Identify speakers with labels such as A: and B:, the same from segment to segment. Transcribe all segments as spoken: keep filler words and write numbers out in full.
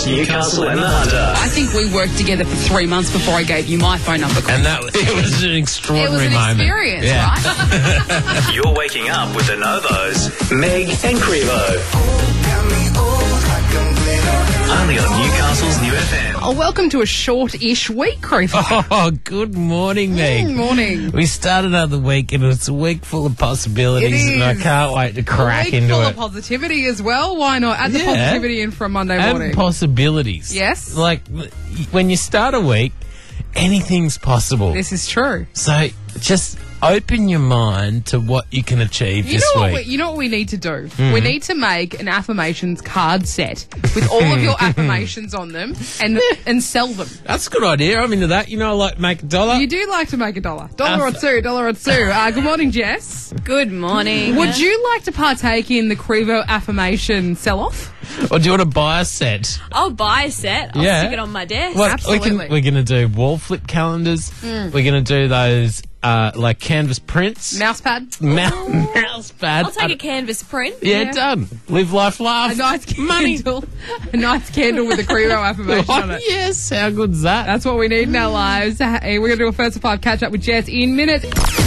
A: North Newcastle and the Hunter.
B: I think we worked together for three months before I gave you my phone number.
C: And that was, it was an extraordinary
B: It was an
C: moment.
B: experience,
C: Yeah.
B: right?
A: You're waking up with the Novos, Meg and Crevo. Only on Newcastle's New F M.
B: Oh, welcome to a short-ish week, Crevo.
C: Oh, good morning, Meg.
B: Good morning.
C: We started another week, and it's a week full of possibilities,
B: It
C: and I
B: is.
C: can't wait to crack
B: Week
C: into
B: full
C: it.
B: of positivity as well. Why not? Add the
C: Yeah.
B: positivity in for a Monday morning.
C: And possibilities.
B: Yes.
C: Like, when you start a week, anything's possible.
B: This is true.
C: So, just open your mind to what you can achieve
B: You
C: this
B: know what?
C: week.
B: We, you know what we need to do? We need to make an affirmations card set with all of your affirmations on them and and sell them.
C: That's a good idea. I'm into that. You know, I like to make a dollar.
B: You do like to make a dollar, dollar or
C: Aff-
B: two, dollar or two. Uh, good morning, Jess.
D: Good morning.
B: Would you like to partake in the Crevo affirmation sell-off?
C: Or do you want to buy a set?
D: I'll buy a set. I'll
C: Yeah.
D: stick it on my desk.
C: What,
B: Absolutely.
C: We can, we're going to do wall flip calendars. We're going to do those uh, like canvas prints.
B: Mousepad?
C: Ma- mouse pad.
D: I'll take a canvas print.
C: Yeah,
B: Yeah.
C: done. Live life, laugh.
B: A nice
C: Money.
B: candle. A nice candle with a Crevo affirmation
C: Oh,
B: on it.
C: yes, how good's that?
B: That's what we need in our lives. Hey, we're going to do a first of five catch up with Jess in minutes.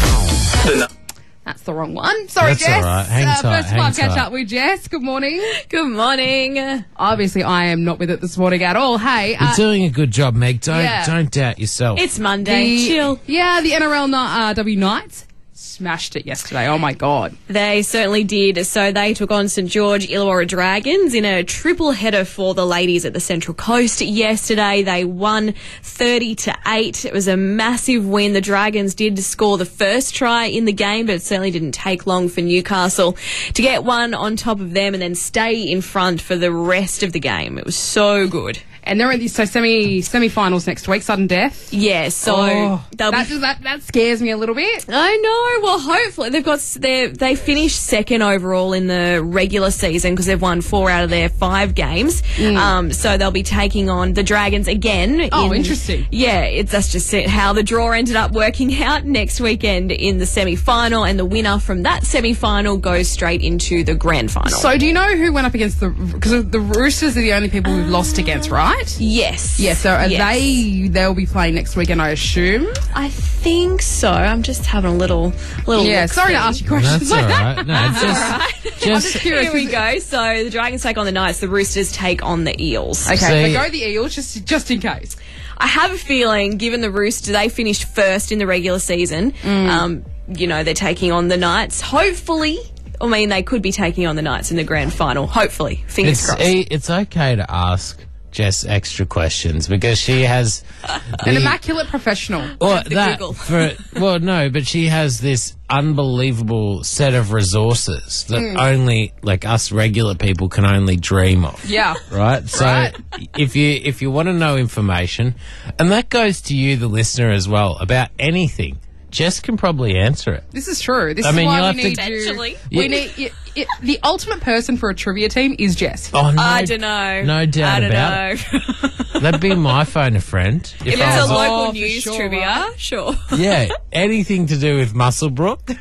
A: The no-
B: That's the wrong one. Sorry,
C: That's
B: Jess.
C: all right. Hang
B: uh,
C: tight,
B: first of
C: hang
B: five catch
C: tight.
B: up with Jess. Good morning.
D: Good morning.
B: Obviously, I am not with it this morning at all. Hey,
C: You're
B: uh,
C: doing a good job, Meg. Don't
B: yeah.
C: don't doubt yourself.
D: It's Monday.
B: the,
D: Chill.
B: yeah, the N R L uh, W Knights smashed it yesterday. Oh my God.
D: They certainly did. So they took on St George Illawarra Dragons in a triple header for the ladies at the Central Coast yesterday. They won thirty to eight. It was a massive win. The Dragons did score the first try in the game, but it certainly didn't take long for Newcastle to get one on top of them and then stay in front for the rest of the game. It was so good.
B: And they're in the so semi semi-finals next week, sudden death.
D: Yeah, so
B: Oh,
D: they'll
B: that,
D: be
B: that, that scares me a little bit.
D: I know. Well, hopefully they've got they they finished second overall in the regular season because they've won four out of their five games. Um, so they'll be taking on the Dragons again.
B: Oh,
D: in-
B: interesting.
D: Yeah, it's that's just it, how the draw ended up working out next weekend in the semi-final, and the winner from that semi-final goes straight into the grand final.
B: So do you know who went up against the... Because the Roosters are the only people we've lost against, right?
D: yes,
B: Yeah, so are
D: yes.
B: they... They'll be playing next weekend, I assume.
D: I think so. I'm just having a little little.
B: Yeah,
D: look
B: sorry to
D: thing.
B: ask you questions.
C: That's all right. No, just, just
B: curious.
D: Here we go. So the Dragons take on the Knights. The Roosters take on the Eels.
B: Okay,
C: See-
B: so go the Eels, just just in case.
D: I have a feeling, given the Roosters, they finished first in the regular season.
B: Mm.
D: Um, you know, they're taking on the Knights. Hopefully, I mean, they could be taking on the Knights in the grand final. Hopefully, fingers
C: it's
D: crossed.
C: e- it's okay to ask Jess extra questions because she has
B: An
C: the-
B: immaculate professional.
C: Well,
D: the
C: that
D: Google.
C: for well, no, but she has this unbelievable set of resources that
B: Hmm.
C: only like us regular people can only dream of.
B: Yeah.
C: Right. So
B: Right.
C: if you if you want to know information, and that goes to you, the listener, as well, about anything, Jess can probably answer it.
B: This is true. This
C: I
B: is
C: mean,
B: why
C: you'll
B: we
C: have
B: need
C: to-
B: you.
D: Eventually.
B: We
C: Yeah.
B: need y y the ultimate person for a trivia team is Jess.
C: Oh no,
D: I don't know.
C: no doubt
D: I don't
C: about
D: know.
C: That'd be my phone a friend.
D: if
B: Yeah.
D: it's a
B: Oh,
D: local
B: for
D: news
B: sure,
D: trivia,
B: right?
D: sure.
C: Yeah, anything to do with Musselbrook,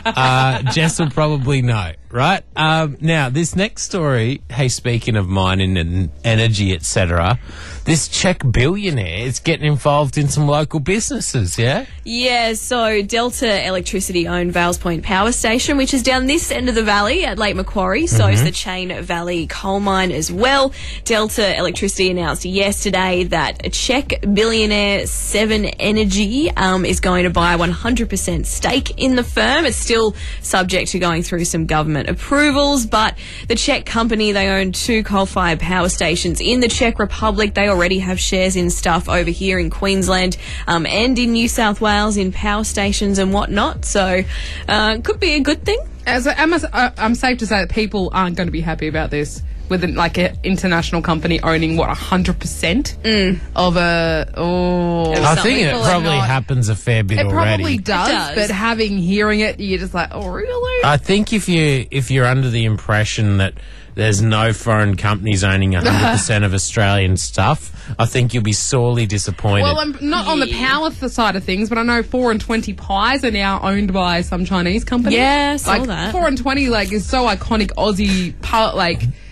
C: uh, Jess will probably know, right? Um, now, this next story, hey, speaking of mining and energy, et cetera, this Czech billionaire is getting involved in some local businesses, yeah?
D: Yeah, so Delta Electricity own Vales Point Power Station, which is down this end of the valley at Lake Macquarie. So is the Chain Valley coal mine as well. Delta Electricity announced yesterday that a Czech billionaire Seven Energy um, is going to buy one hundred percent stake in the firm. It's still subject to going through some government approvals, but the Czech company, they own two coal-fired power stations in the Czech Republic. They already have shares in stuff over here in Queensland um, and in New South Wales in power stations and whatnot. So uh, could be a good thing.
B: As I, I'm, uh, I'm safe to say that people aren't going to be happy about this with an, like an international company owning what one hundred percent of a oh.
D: Of
C: I
D: some
C: think it
B: people are
C: probably
B: not-
C: happens a fair bit
B: It
C: already.
B: probably does,
D: does.
B: but having hearing it, you're just like, oh really?
C: I think if you if you're under the impression that there's no foreign companies owning one hundred percent of Australian stuff, I think you'll be sorely disappointed.
B: Well, I'm not on the
D: Yeah.
B: power th- side of things, but I know four and twenty Pies are now owned by some Chinese company.
D: Yeah, saw
B: like
D: that.
B: four and twenty, like is so iconic Aussie. Part, like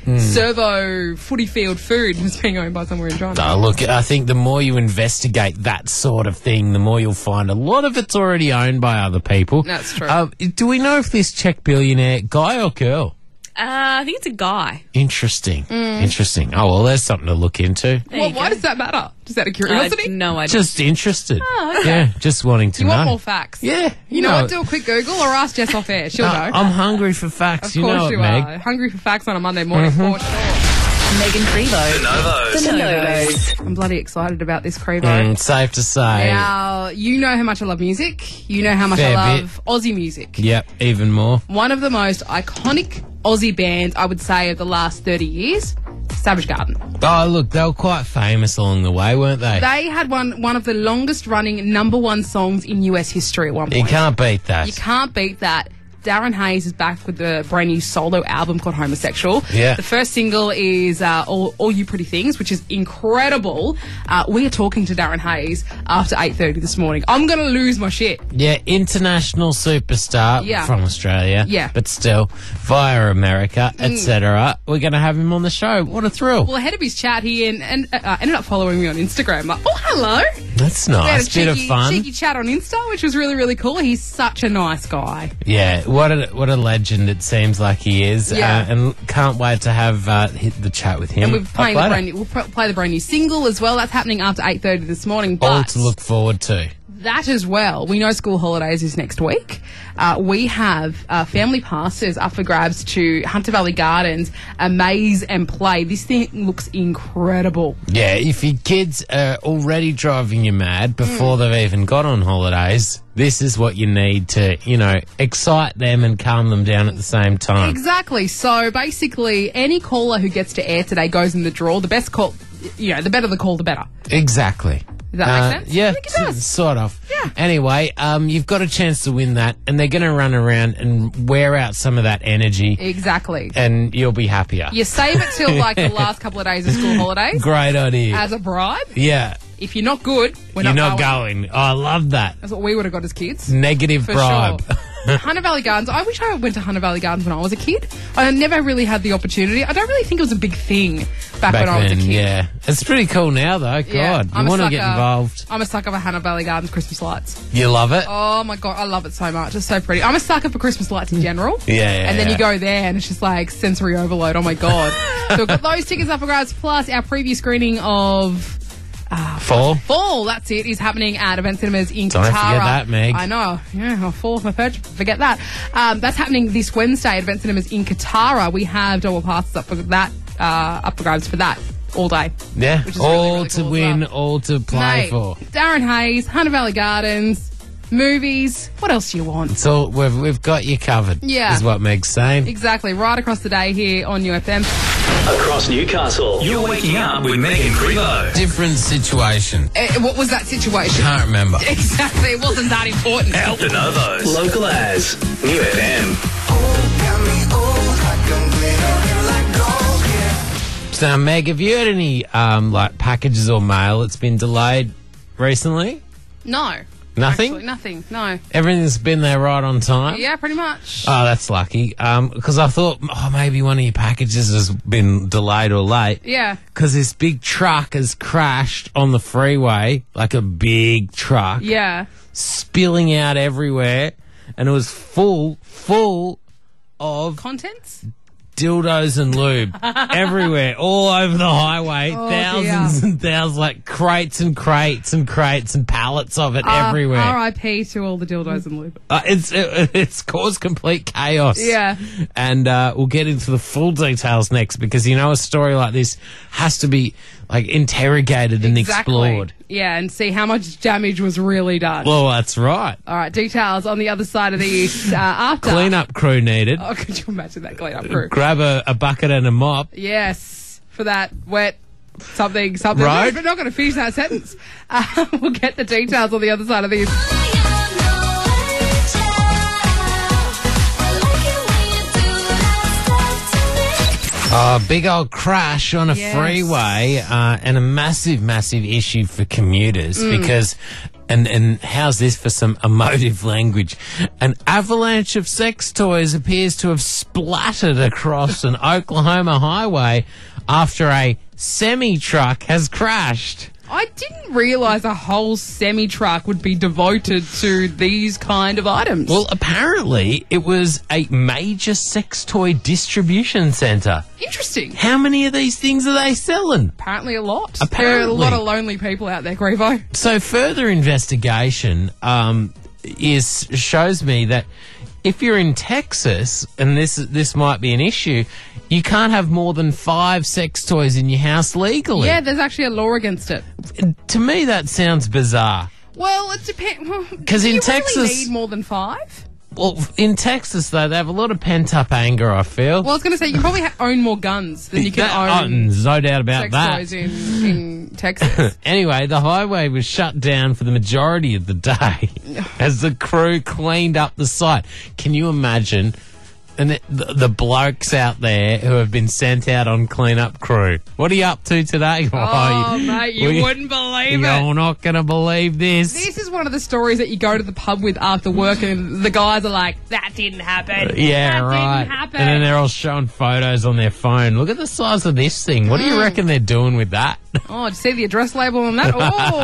B: servo footy field food was being owned by somewhere in China.
C: Oh, look, I think the more you investigate that sort of thing, the more you'll find a lot of it's already owned by other people.
B: That's true.
C: Uh, do we know if this Czech billionaire, guy or girl?
D: Uh, I think it's a guy.
C: Interesting.
B: Mm.
C: Interesting. Oh, well, there's something to look into.
D: There
B: Well,
D: you
B: why
D: go.
B: does that matter? Just out of
D: I
B: curiosity?
D: have no idea.
C: Just interested.
B: Oh, okay.
C: Yeah, just wanting to
B: you
C: know.
B: want more facts?
C: Yeah.
B: You know what? Do a quick Google or ask Jess off air. She'll
C: Uh,
B: know.
C: I'm hungry for facts.
B: of
C: you
B: course
C: know
B: you
C: it, Meg.
B: are. Hungry for facts on a Monday morning for sure.
E: Megan Crevo.
A: Novos.
E: The Novos.
B: I'm bloody excited about this, Crevo.
C: Mm, safe to say.
B: Now, you know how much I love music. You know how much
C: Fair
B: I
C: bit.
B: love Aussie music.
C: Yep, even more.
B: One of the most iconic Aussie bands, I would say, of the last thirty years, Savage Garden.
C: Oh, look, they were quite famous along the way, weren't they?
B: They had one one of the longest running number one songs in U S history at one point.
C: you can't beat that.
B: You can't beat that. Darren Hayes is back with a brand new solo album called Homosexual.
C: Yeah.
B: The first single is uh, All, All You Pretty Things, which is incredible. Uh, we are talking to Darren Hayes after eight thirty this morning. I'm going to lose my shit.
C: Yeah, international superstar
B: Yeah.
C: from Australia.
B: Yeah.
C: But still, via America, et cetera. We're going to have him on the show. What a thrill.
B: Well, ahead of his chat, he and, and uh, ended up following me on Instagram. Like, oh, hello.
C: That's
B: We had a
C: nice. Bit of
B: cheeky,
C: fun.
B: cheeky chat on Insta, which was really, really cool. He's such a nice guy.
C: Yeah, what a what a legend it seems like he is.
B: Yeah.
C: Uh, and can't wait to have uh, hit the chat with him.
B: And we're playing
C: Up
B: the
C: later.
B: brand new, we'll pr- play the brand new single as well. That's happening after eight thirty this morning.
C: All
B: But
C: to look forward to.
B: that as well, we know school holidays is next week. Uh, we have uh, family passes up for grabs to Hunter Valley Gardens, Amaze and Play. This thing looks incredible.
C: Yeah, if your kids are already driving you mad
B: Mm.
C: before they've even got on holidays, this is what you need to, you know, excite them and calm them down at the same time.
B: Exactly. So basically, any caller who gets to air today goes in the draw. The best call, you know, the better the call, the better.
C: Exactly.
B: Does that
C: Uh,
B: make sense?
C: Yeah,
B: I think it does.
C: s- sort of.
B: Yeah.
C: Anyway, um, you've got a chance to win that, and they're going to run around and wear out some of that energy,
B: Exactly.
C: and you'll be happier.
B: You save it till like the last couple of days of school holidays
C: Great idea.
B: as a bribe.
C: yeah,
B: If you're not good, we're
C: you're
B: not,
C: not going. Oh, I love that.
B: That's what we would have got as kids.
C: Negative
B: For
C: bribe.
B: sure. Hunter Valley Gardens. I wish I went to Hunter Valley Gardens when I was a kid. I never really had the opportunity. I don't really think it was a big thing back,
C: Back
B: when I was a
C: then,
B: kid.
C: yeah. It's pretty cool now, though. God,
B: Yeah,
C: you
B: I'm a
C: want to get
B: sucker.
C: involved.
B: I'm a sucker for Hunter Valley Gardens Christmas lights.
C: You love it?
B: Oh my god, I love it so much. It's so pretty. I'm a sucker for Christmas lights in general.
C: Yeah, yeah,
B: And then
C: yeah.
B: you go there and it's just like sensory overload. Oh my god. So we've got those tickets up for grabs, plus our preview screening of
C: Fall?
B: Fall, that's it, is happening at Event Cinemas in
C: Don't
B: Katara.
C: forget that, Meg.
B: I know. Yeah, I'll fall off my perch. Forget that. Um, that's happening this Wednesday at Event Cinemas in Katara. We have double passes up for that, uh, up for grabs for that all day.
C: Yeah.
B: Which is really,
C: all
B: really
C: to
B: cool as
C: win,
B: well.
C: all to play
B: Mate,
C: for.
B: Darren Hayes, Hunter Valley Gardens, movies. What else do you want?
C: So we've, we've got you covered.
B: Yeah.
C: Is what Meg's saying.
B: Exactly, right across the day here on U F M.
A: Across Newcastle, you're waking up with Megan Crevo.
C: Different situation.
B: Eh, what was that situation?
C: Can't remember.
B: Exactly, it wasn't that important.
A: The Novos. Local as New F M.
C: So, Meg, have you had any um, like packages or mail that's been delayed recently?
B: No.
C: Nothing?
B: Actually, nothing, no.
C: Everything's been there right on time?
B: Yeah, pretty much.
C: Oh, that's lucky. Because I thought, oh, maybe one of your packages has been delayed or late.
B: Yeah.
C: Because this big truck has crashed on the freeway, like a big truck,
B: Yeah.
C: spilling out everywhere. And it was full, full of
B: Contents?
C: dildos and lube everywhere, all over the highway.
B: Oh,
C: thousands
B: dear.
C: and thousands, like crates and crates and crates and pallets of it everywhere.
B: R I P to all the dildos and lube.
C: Uh, it's it, it's caused complete chaos.
B: Yeah.
C: And uh, we'll get into the full details next, because you know a story like this has to be like interrogated and
B: Exactly.
C: explored.
B: Yeah, and see how much damage was really done.
C: Well, that's right.
B: All right, details on the other side of the east uh, after.
C: Clean-up crew needed.
B: Oh, could you imagine that clean-up crew?
C: Grab a, a bucket and a mop.
B: Yes, for that wet something, something.
C: Road?
B: We're not going to finish that sentence. Uh, we'll get the details on the other side of this.
C: A big old crash on a
B: Yes.
C: freeway uh, and a massive, massive issue for commuters
B: Mm.
C: because And and how's this for some emotive language? An avalanche of sex toys appears to have splattered across an Oklahoma highway after a semi-truck has crashed.
B: I didn't realise a whole semi-truck would be devoted to these kind of items.
C: Well, apparently it was a major sex toy distribution centre.
B: Interesting.
C: How many of these things are they selling?
B: Apparently a lot.
C: Apparently.
B: There are a lot of lonely people out there, Grievo.
C: So further investigation um, is shows me that if you're in Texas, and this this might be an issue, you can't have more than five sex toys in your house legally.
B: Yeah, there's actually a law against it.
C: To me, that sounds bizarre.
B: Well, it depends.
C: 'Cause
B: Do
C: in
B: you
C: Texas-
B: really need more than five?
C: Well, in Texas, though, they have a lot of pent-up anger, I feel.
B: Well, I was going to say, you can probably ha- own more guns than you can
C: That-
B: own
C: oh, no doubt about
B: sex
C: that.
B: toys in, in Texas.
C: Anyway, the highway was shut down for the majority of the day as the crew cleaned up the site. Can you imagine? And the, the, the blokes out there who have been sent out on clean-up crew. What are you up to today?
B: Oh, mate, you
C: we-
B: wouldn't believe
C: You're
B: it.
C: not going to believe this.
B: This is one of the stories that you go to the pub with after work and the guys are like, that didn't happen.
C: Yeah,
B: that
C: right.
B: didn't happen.
C: And then they're all showing photos on their phone. Look at the size of this thing. What do
B: Mm.
C: you reckon they're doing with that?
B: Oh, did you see the address label on that?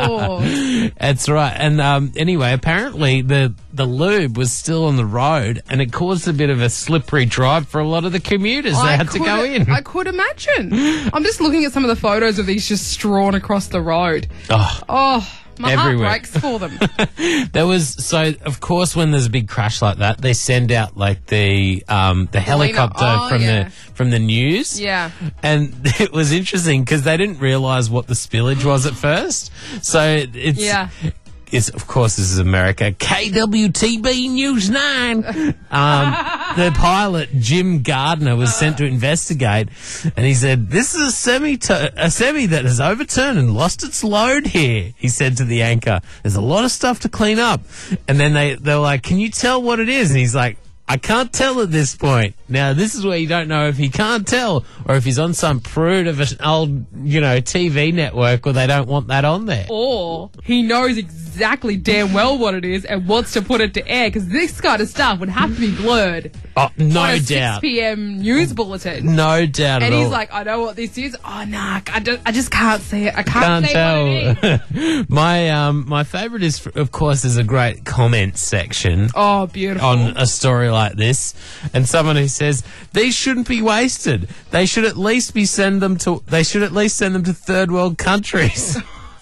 B: Oh.
C: That's right. And um, anyway, apparently the the lube was still on the road, and it caused a bit of a slippery drive for a lot of the commuters. They had to
B: could-
C: go in.
B: I could imagine. I'm just looking at some of the photos of these just strewn across the road.
C: oh,
B: Oh, my
C: Everywhere.
B: heart breaks for them.
C: there was so. Of course, when there's a big crash like that, they send out like the um, the helicopter
B: Oh,
C: from
B: yeah.
C: the from the news.
B: Yeah.
C: And it was interesting because they didn't realise what the spillage was at first. So it's
B: Yeah.
C: It's, of course, this is America. K W T B News nine. Um, the pilot, Jim Gardner, was sent to investigate, and he said, "This is a semi a semi that has overturned and lost its load here," he said to the anchor. "There's a lot of stuff to clean up." And then they, they were like, "Can you tell what it is?" And he's like, "I can't tell at this point." Now, this is where you don't know if he can't tell or if he's on some prude of an old, you know, T V network where they don't want that on there.
B: Or he knows exactly damn well what it is and wants to put it to air because this kind of stuff would have to be blurred.
C: Oh, no
B: on a
C: doubt.
B: six p.m. news bulletin.
C: No doubt
B: And
C: at
B: he's
C: all.
B: like, I know what this is. Oh, nah, I, don't, I just can't see it. I can't,
C: Can't
B: see what it is.
C: tell. my um, my favourite is, of course, there's a great comment section
B: Oh, beautiful.
C: on a story like this, and someone who says these shouldn't be wasted. They should at least be send them to. They should at least send them to third world countries.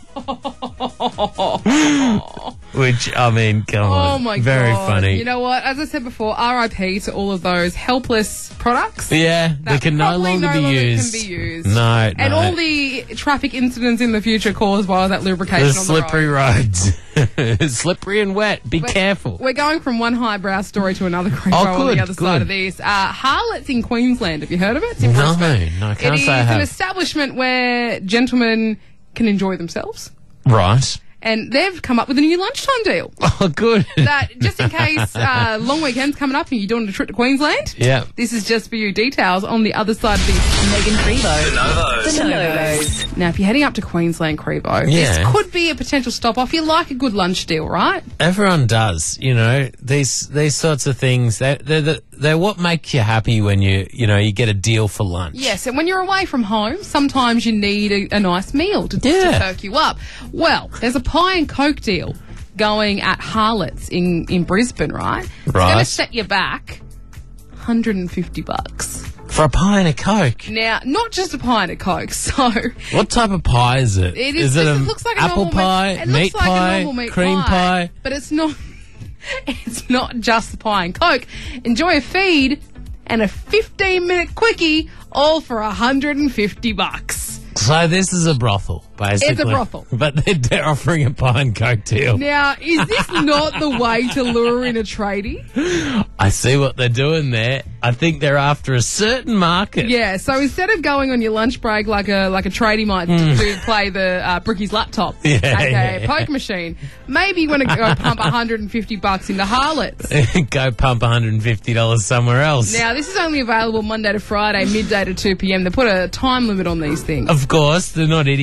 C: Which, I mean, come on.
B: Oh my
C: Very
B: god!
C: funny.
B: You know what? As I said before, R I P to all of those helpless products.
C: yeah, they
B: that
C: can no
B: probably
C: longer
B: no
C: be
B: longer
C: used.
B: Can be used.
C: No,
B: And
C: no.
B: all the traffic incidents in the future caused by that lubrication
C: the
B: on
C: slippery
B: the road.
C: roads, slippery and wet. Be careful.
B: We're going from one highbrow story to another cream
C: Oh,
B: roll on
C: good,
B: the other
C: good.
B: side of this. Uh, Harlots in Queensland. Have you heard of it? It's in
C: No,
B: Brisbane.
C: no, I can't
B: It
C: say I
B: is
C: have.
B: an establishment where gentlemen can enjoy themselves.
C: Right.
B: And they've come up with a new lunchtime deal.
C: Oh, good.
B: That just in case uh, long weekend's coming up and you're doing a trip to Queensland,
C: Yeah.
B: this is just for you. Details on the other side of this.
E: Megan Prevo.
A: The Novos.
E: The Novos.
B: Now, if you're heading up to Queensland, Crevo,
C: Yeah.
B: this could be a potential stop off. You like a good lunch deal, right?
C: Everyone does, you know, these these sorts of things. They're, they're, the- they're what make you happy when you, you know, you get a deal for lunch.
B: Yes, and when you're away from home, sometimes you need a, a nice meal to,
C: Yeah.
B: to perk you up. Well, there's a pie and Coke deal going at Harlots in, in Brisbane, right? It's going to
C: Right.
B: set you back one hundred fifty bucks.
C: For a pie and a Coke.
B: Now, not just a pie and a Coke, so
C: What type of pie is it?
B: it is,
C: it
B: just,
C: a
B: it looks like a
C: apple
B: normal
C: pie,
B: meat, it
C: meat
B: looks like
C: pie,
B: a normal meat
C: cream pie?
B: but it's not. It's not just the pie and Coke. Enjoy a feed and a fifteen minute quickie, all for one hundred fifty bucks.
C: So this is a brothel, basically.
B: brothel.
C: But they're, they're offering a pie and Coke deal.
B: Now, is this not the way to lure in a tradie?
C: I see what they're doing there. I think they're after a certain market.
B: Yeah, so instead of going on your lunch break like a like a tradie might do to play the uh, Bricky's laptop,
C: Yeah,
B: aka
C: yeah.
B: poke machine, maybe you want to go pump one hundred fifty bucks into Harlots.
C: Go pump one hundred fifty dollars somewhere else.
B: Now, this is only available Monday to Friday, midday to two p.m. They put a time limit on these things.
C: Of course, they're not idiots. They're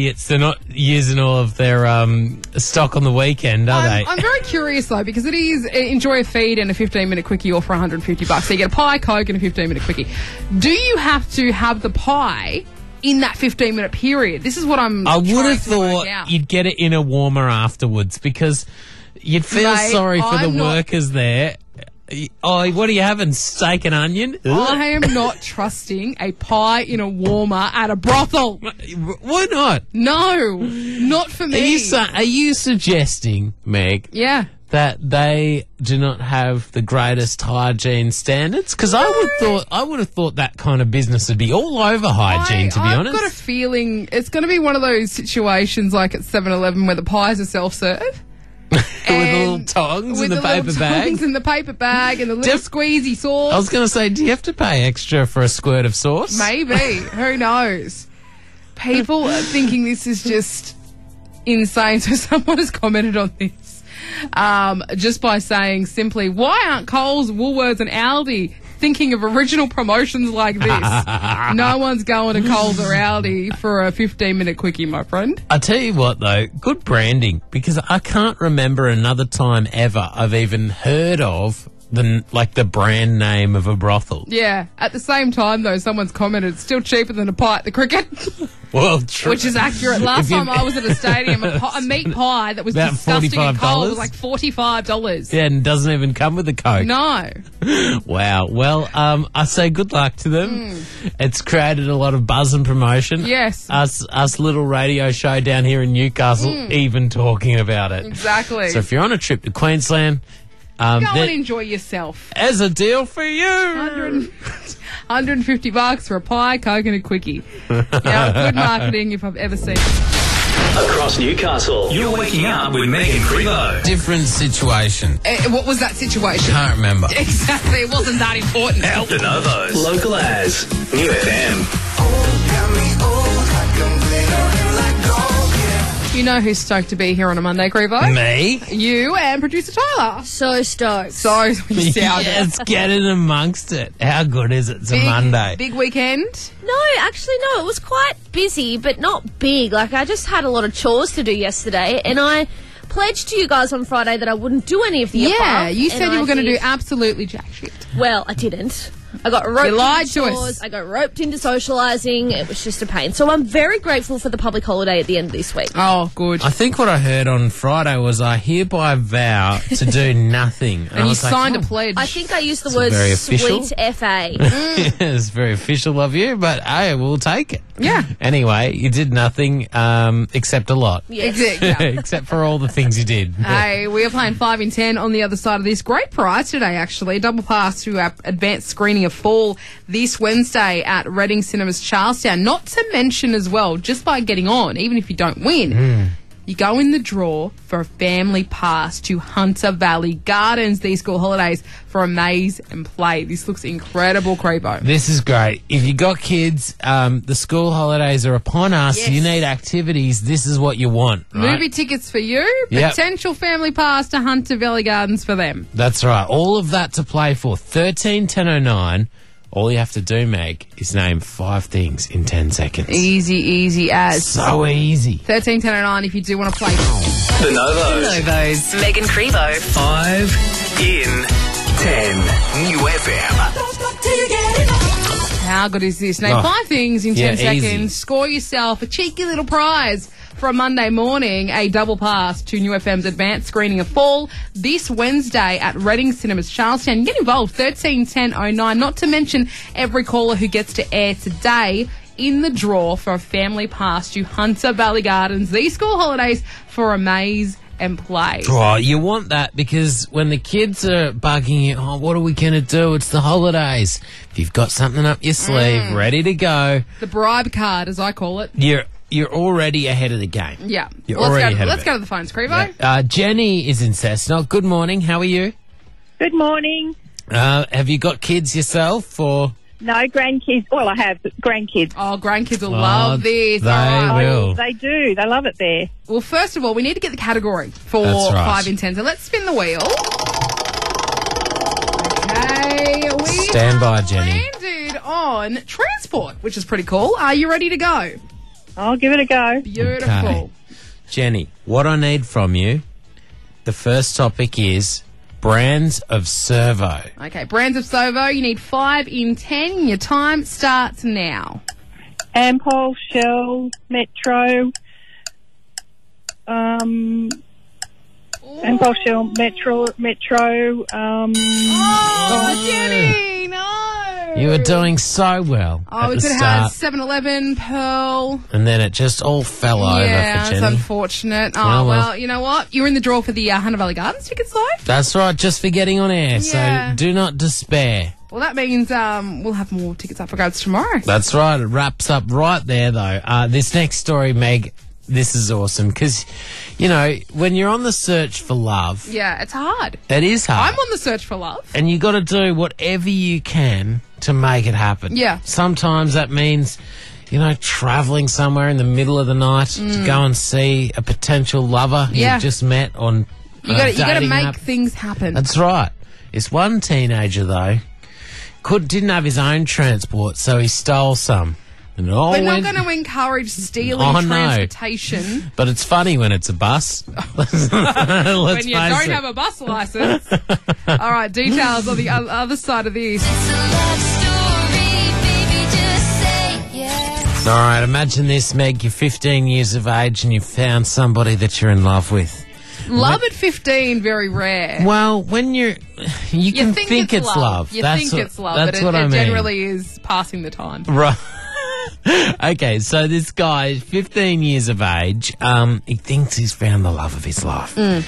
C: not using all of their um, stock on the weekend, are
B: I'm,
C: they?
B: I'm very curious though, because it is uh, enjoy a feed and a fifteen minute quickie, all for one hundred fifty bucks. So you get a pie, Coke, and a fifteen minute quickie. Do you have to have the pie in that fifteen minute period? This is what I'm.
C: I would
B: trying
C: have
B: to work
C: thought
B: out.
C: you'd get it in a warmer afterwards because you'd feel
B: Mate,
C: sorry for
B: I'm
C: the
B: not-
C: workers there. Oh, what are you having? Steak and onion?
B: I am not trusting a pie in a warmer at a brothel.
C: Why not?
B: No, not for
C: Are
B: me.
C: you, su- are you suggesting, Meg,
B: yeah.
C: that they do not have the greatest hygiene standards? Because I would thought I would have thought that kind of business would be all over hygiene.
B: I,
C: to be
B: I've
C: honest,
B: got a feeling it's going to be one of those situations like at seven eleven where the pies are self-serve.
C: with the little tongs
B: with
C: in the,
B: little
C: paper bag.
B: tongs in the paper bag and the little
C: Def-
B: squeezy sauce.
C: I was going to say, do you have to pay extra for a squirt of sauce?
B: Maybe. Who knows? People are thinking this is just insane. So someone has commented on this um, just by saying simply, why aren't Coles, Woolworths and Aldi thinking of original promotions like this? No one's going to Coles or Aldi for a fifteen minute quickie, my friend.
C: I tell you what, though, good branding, because I can't remember another time ever I've even heard of the like the brand name of a brothel.
B: Yeah. At the same time, though, someone's commented, it's still cheaper than a pie at the cricket.
C: Well, true.
B: Which is accurate. Last
C: If you-
B: time I was at a stadium, a, pi- a meat pie that was
C: About
B: disgusting and cold
C: forty-five
B: was like forty-five dollars.
C: Yeah, and doesn't even come with a Coke.
B: No.
C: Wow. Well, um, I say good luck to them. It's created a lot of buzz and promotion.
B: Hmm. Yes.
C: Us, us little radio show down here in Newcastle, even talking about it.
B: Exactly.
C: So if you're on a trip to Queensland, um,
B: Go
C: there-
B: and enjoy yourself.
C: as a deal for you.
B: one hundred, one hundred fifty bucks for a pie, Coke and a quickie. Yeah, good marketing if I've ever seen it.
A: Across Newcastle, you're waking up with Megan Crevo.
C: Different situation.
B: Eh, what was that situation?
C: Can't remember.
B: Exactly. It wasn't that important.
A: De Novos. Local as New F M.
B: You know who's stoked to be here on a Monday, Crevo?
C: Me?
B: You and producer Tyler.
D: So stoked.
B: So, you sound
C: Yes, get in amongst it. How good is it? It's a Monday.
B: Big weekend.
D: No, actually, no. It was quite busy, but not big. Like, I just had a lot of chores to do yesterday, and I pledged to you guys on Friday that I wouldn't do any of the above.
B: Yeah, you
D: and
B: said you
D: I
B: were going to do
D: did.
B: absolutely jack shit.
D: Well, I didn't. I got roped
B: You lied
D: into
B: to us.
D: chores, I got roped into socialising. It was just a pain. So I'm very grateful for the public holiday at the end of this week.
B: Oh, good.
C: I think what I heard on Friday was I hereby vow to do nothing.
B: and you
C: was like,
B: signed
C: oh.
B: a pledge.
D: I think I used the
C: It's
D: word
C: very official.
D: sweet F A.
C: It's very official of you, but hey, we'll take it.
B: Yeah.
C: Anyway, you did nothing um, except a lot.
D: Yes.
B: Exactly.
C: Except for all the things you did.
B: Hey, we are playing five in ten on the other side of this. Great prize today, actually. Double pass to our advanced screening of Fall this Wednesday at Reading Cinemas Charlestown. Not to mention as well, just by getting on, even if you don't win, you go in the draw for a family pass to Hunter Valley Gardens these school holidays for a maze and play. This looks incredible, Crevo.
C: This is great. If you got kids, um, the school holidays are upon us.
B: Yes.
C: You need activities. This is what you want, right?
B: Movie tickets for you,
C: Yep.
B: potential family pass to Hunter Valley Gardens for them.
C: That's right. All of that to play for. thirteen ten oh nine. All you have to do, Meg, is name five things in ten seconds.
B: Easy, easy as.
C: So easy.
B: thirteen ten oh nine if you do want to play.
A: De Novos.
E: Novos. Megan Crevo.
A: Five in ten. New F M.
B: How good is this? Name
C: Oh.
B: five things in
C: Yeah,
B: ten
C: easy.
B: seconds. Score yourself a cheeky little prize for a Monday morning, a double pass to New F M's advanced screening of Fall this Wednesday at Reading Cinemas Charlestown. Get involved, thirteen ten oh nine. Not to mention every caller who gets to air today in the draw for a family pass to Hunter Valley Gardens these school holidays for a maze and play.
C: Oh, you want that because when the kids are bugging you, oh, what are we going to do? It's the holidays. If you've got something up your sleeve,
B: Mm.
C: ready to go,
B: The bribe card, as I call it.
C: you're you're already ahead of the game.
B: Yeah.
C: You're
B: let's
C: already
B: go to,
C: ahead of
B: let's
C: it.
B: go to the phones, Crevo.
C: Uh, Jenny is in Cessnock. Good morning. How are you?
F: Good morning.
C: Uh, have you got kids yourself or?
F: No grandkids. Well, I have grandkids.
B: Oh, grandkids will love this.
C: they
B: All right.
C: will.
F: They do. They love it there.
B: Well, first of all, we need to get the category for
C: That's right.
B: five in ten. So let's spin the wheel. Okay, we
C: Stand by,
B: have
C: Jenny.
B: landed on transport, which is pretty cool. Are you ready to go?
F: I'll give it a go.
B: Beautiful.
C: Okay. Jenny, what I need from you, the first topic is brands of servo.
B: Okay, brands of Servo, you need five in ten. Your time starts now.
F: Ampol, Shell, Metro, um, Ampol, Shell, Metro, Metro, um,
B: Oh, Jenny, no.
C: You were doing so well
B: Oh,
C: at
B: we
C: the
B: could have had
C: start,
B: seven eleven, Pearl.
C: and then it just all fell
B: Yeah,
C: over
B: it's
C: for Jenny.
B: unfortunate. Oh,
C: Well,
B: well,
C: well.
B: you know what? You're in the draw for the uh, Hunter Valley Gardens tickets, though.
C: That's right, just for getting on air,
B: Yeah.
C: so do not despair.
B: Well, that means um, we'll have more tickets up for grabs tomorrow.
C: That's right. It wraps up right there, though. Uh, this next story, Meg, this is awesome because, you know, when you're on the search for love,
B: Yeah, it's hard.
C: it is hard.
B: I'm on the search for love.
C: and you got to do whatever you can to make it happen.
B: Yeah.
C: Sometimes that means, you know, traveling somewhere in the middle of the night to go and see a potential lover
B: Mm. Yeah.
C: you've just met on.
B: You
C: uh,
B: got you got to
C: dating
B: make
C: app.
B: things happen.
C: That's right. This one teenager though could didn't have his own transport, so he stole some. And it all
B: We're not
C: went.
B: going to encourage stealing
C: Oh, no.
B: transportation
C: But it's funny when it's a bus. Let's
B: when
C: face
B: you don't
C: it.
B: have a bus license. All right, details on the o- other side of this.
C: All right, imagine this, Meg. You're fifteen years of age and you've found somebody that you're in love with.
B: Love at fifteen, very rare.
C: Well, when you're, you,
B: You
C: can
B: think,
C: think,
B: it's,
C: love.
B: love. You
C: that's
B: think
C: what,
B: it's love,
C: That's
B: but
C: what
B: it,
C: I
B: it
C: mean.
B: generally is passing the time.
C: Right. Okay, so this guy, fifteen years of age, um, he thinks he's found the love of his life.
B: Mm.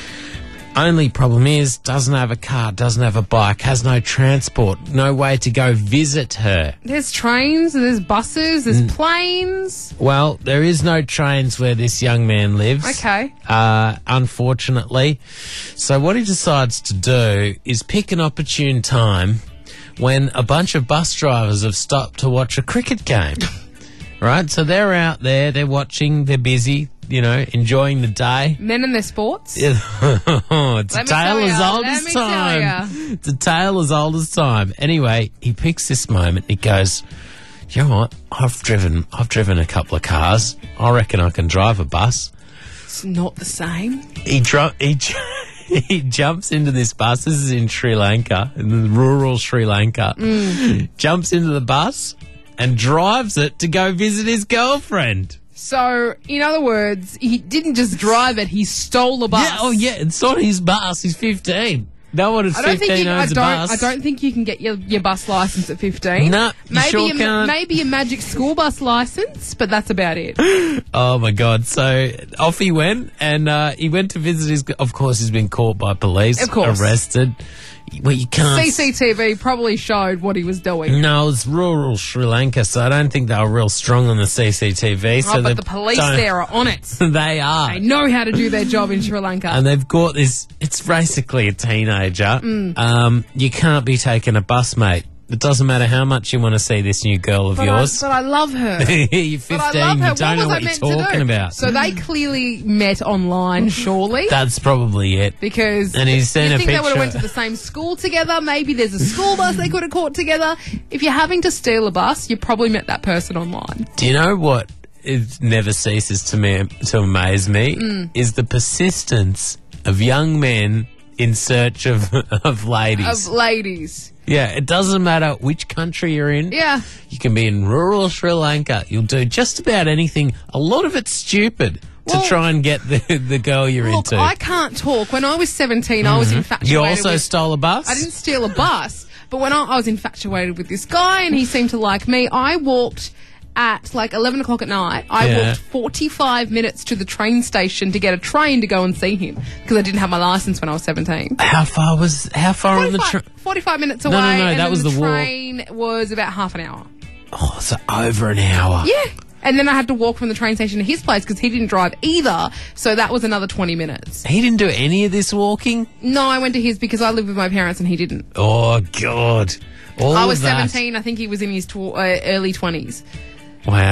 C: Only problem is, doesn't have a car, doesn't have a bike, has no transport, no way to go visit her.
B: There's trains, there's buses, there's
C: Mm.
B: planes.
C: Well, there is no trains where this young man lives.
B: Okay.
C: Uh, unfortunately. So what he decides to do is pick an opportune time when a bunch of bus drivers have stopped to watch a cricket game. Right? So they're out there, they're watching, they're busy, you know, enjoying the day.
B: Men and their sports.
C: it's a
B: Let me
C: tale
B: tell
C: as
B: ya,
C: old
B: let
C: as
B: me tell
C: time.
B: ya.
C: It's a tale as old as time. Anyway, he picks this moment. He goes, "You know what? I've driven. I've driven a couple of cars. I reckon I can drive a bus."
B: It's not the same.
C: He dro- he, ju- he jumps into this bus. This is in Sri Lanka, in the rural Sri Lanka.
B: Mm.
C: Jumps into the bus and drives it to go visit his girlfriend.
B: So, in other words, he didn't just drive it, he stole a bus.
C: Yeah, oh yeah, it's not his bus. He's fifteen. No one at
B: I don't
C: fifteen
B: think you, I
C: owns a
B: don't,
C: bus.
B: I don't think you can get your, your bus license at fifteen.
C: No, you
B: maybe
C: sure
B: a,
C: can't.
B: maybe a magic school bus license, but that's about it.
C: Oh my god! So off he went, and uh, he went to visit his. Of course, he's been caught by police,
B: Of course.
C: arrested. Well, you can't.
B: C C T V probably showed what he was doing.
C: No, it's rural Sri Lanka, so I don't think they were real strong on the C C T V. So
B: Oh,
C: they
B: but the police
C: don't-
B: there are on it.
C: They are.
B: They know how to do their job in Sri Lanka.
C: And they've got this. It's basically a teenager.
B: Mm.
C: Um, you can't be taking a bus, mate. It doesn't matter how much you want to see this new girl of
B: but, I,
C: yours.
B: but I love her.
C: You're
B: But I
C: fifteen.
B: love her.
C: You don't
B: what
C: know
B: was
C: what
B: I
C: you're
B: meant to
C: talking
B: do?
C: about.
B: So they clearly met online, surely.
C: That's probably it.
B: Because
C: And he's seen
B: you
C: a
B: think they would have
C: picture.
B: went to the same school together. Maybe there's a school bus they could have caught together. If you're having to steal a bus, you probably met that person online.
C: Do you know what it never ceases to me to amaze me
B: Mm.
C: is the persistence of young men in search of of ladies.
B: Of ladies.
C: Yeah, it doesn't matter which country you're in.
B: Yeah.
C: You can be in rural Sri Lanka. You'll do just about anything. A lot of it's stupid
B: Well-
C: to try and get the the girl you're
B: Look,
C: into.
B: I can't talk. When I was seventeen, I was infatuated
C: you also
B: with...
C: stole a bus?
B: I didn't steal a bus, but when I, I was infatuated with this guy and he seemed to like me, I walked at like eleven o'clock at night. I
C: Yeah.
B: walked forty-five minutes to the train station to get a train to go and see him because I didn't have my license when I was seventeen.
C: How far was how far on the
B: forty-five,
C: train?
B: forty-five minutes away.
C: No, no, no,
B: and
C: that
B: then
C: was
B: the
C: the walk.
B: train was about half an hour.
C: Oh, so over an hour.
B: Yeah. And then I had to walk from the train station to his place because he didn't drive either. So that was another twenty minutes.
C: He didn't do any of this walking?
B: No, I went to his because I lived with my parents and he didn't.
C: Oh, God. All
B: I
C: of
B: was
C: that.
B: seventeen. I think he was in his tw- uh, early twenties.
C: Wow.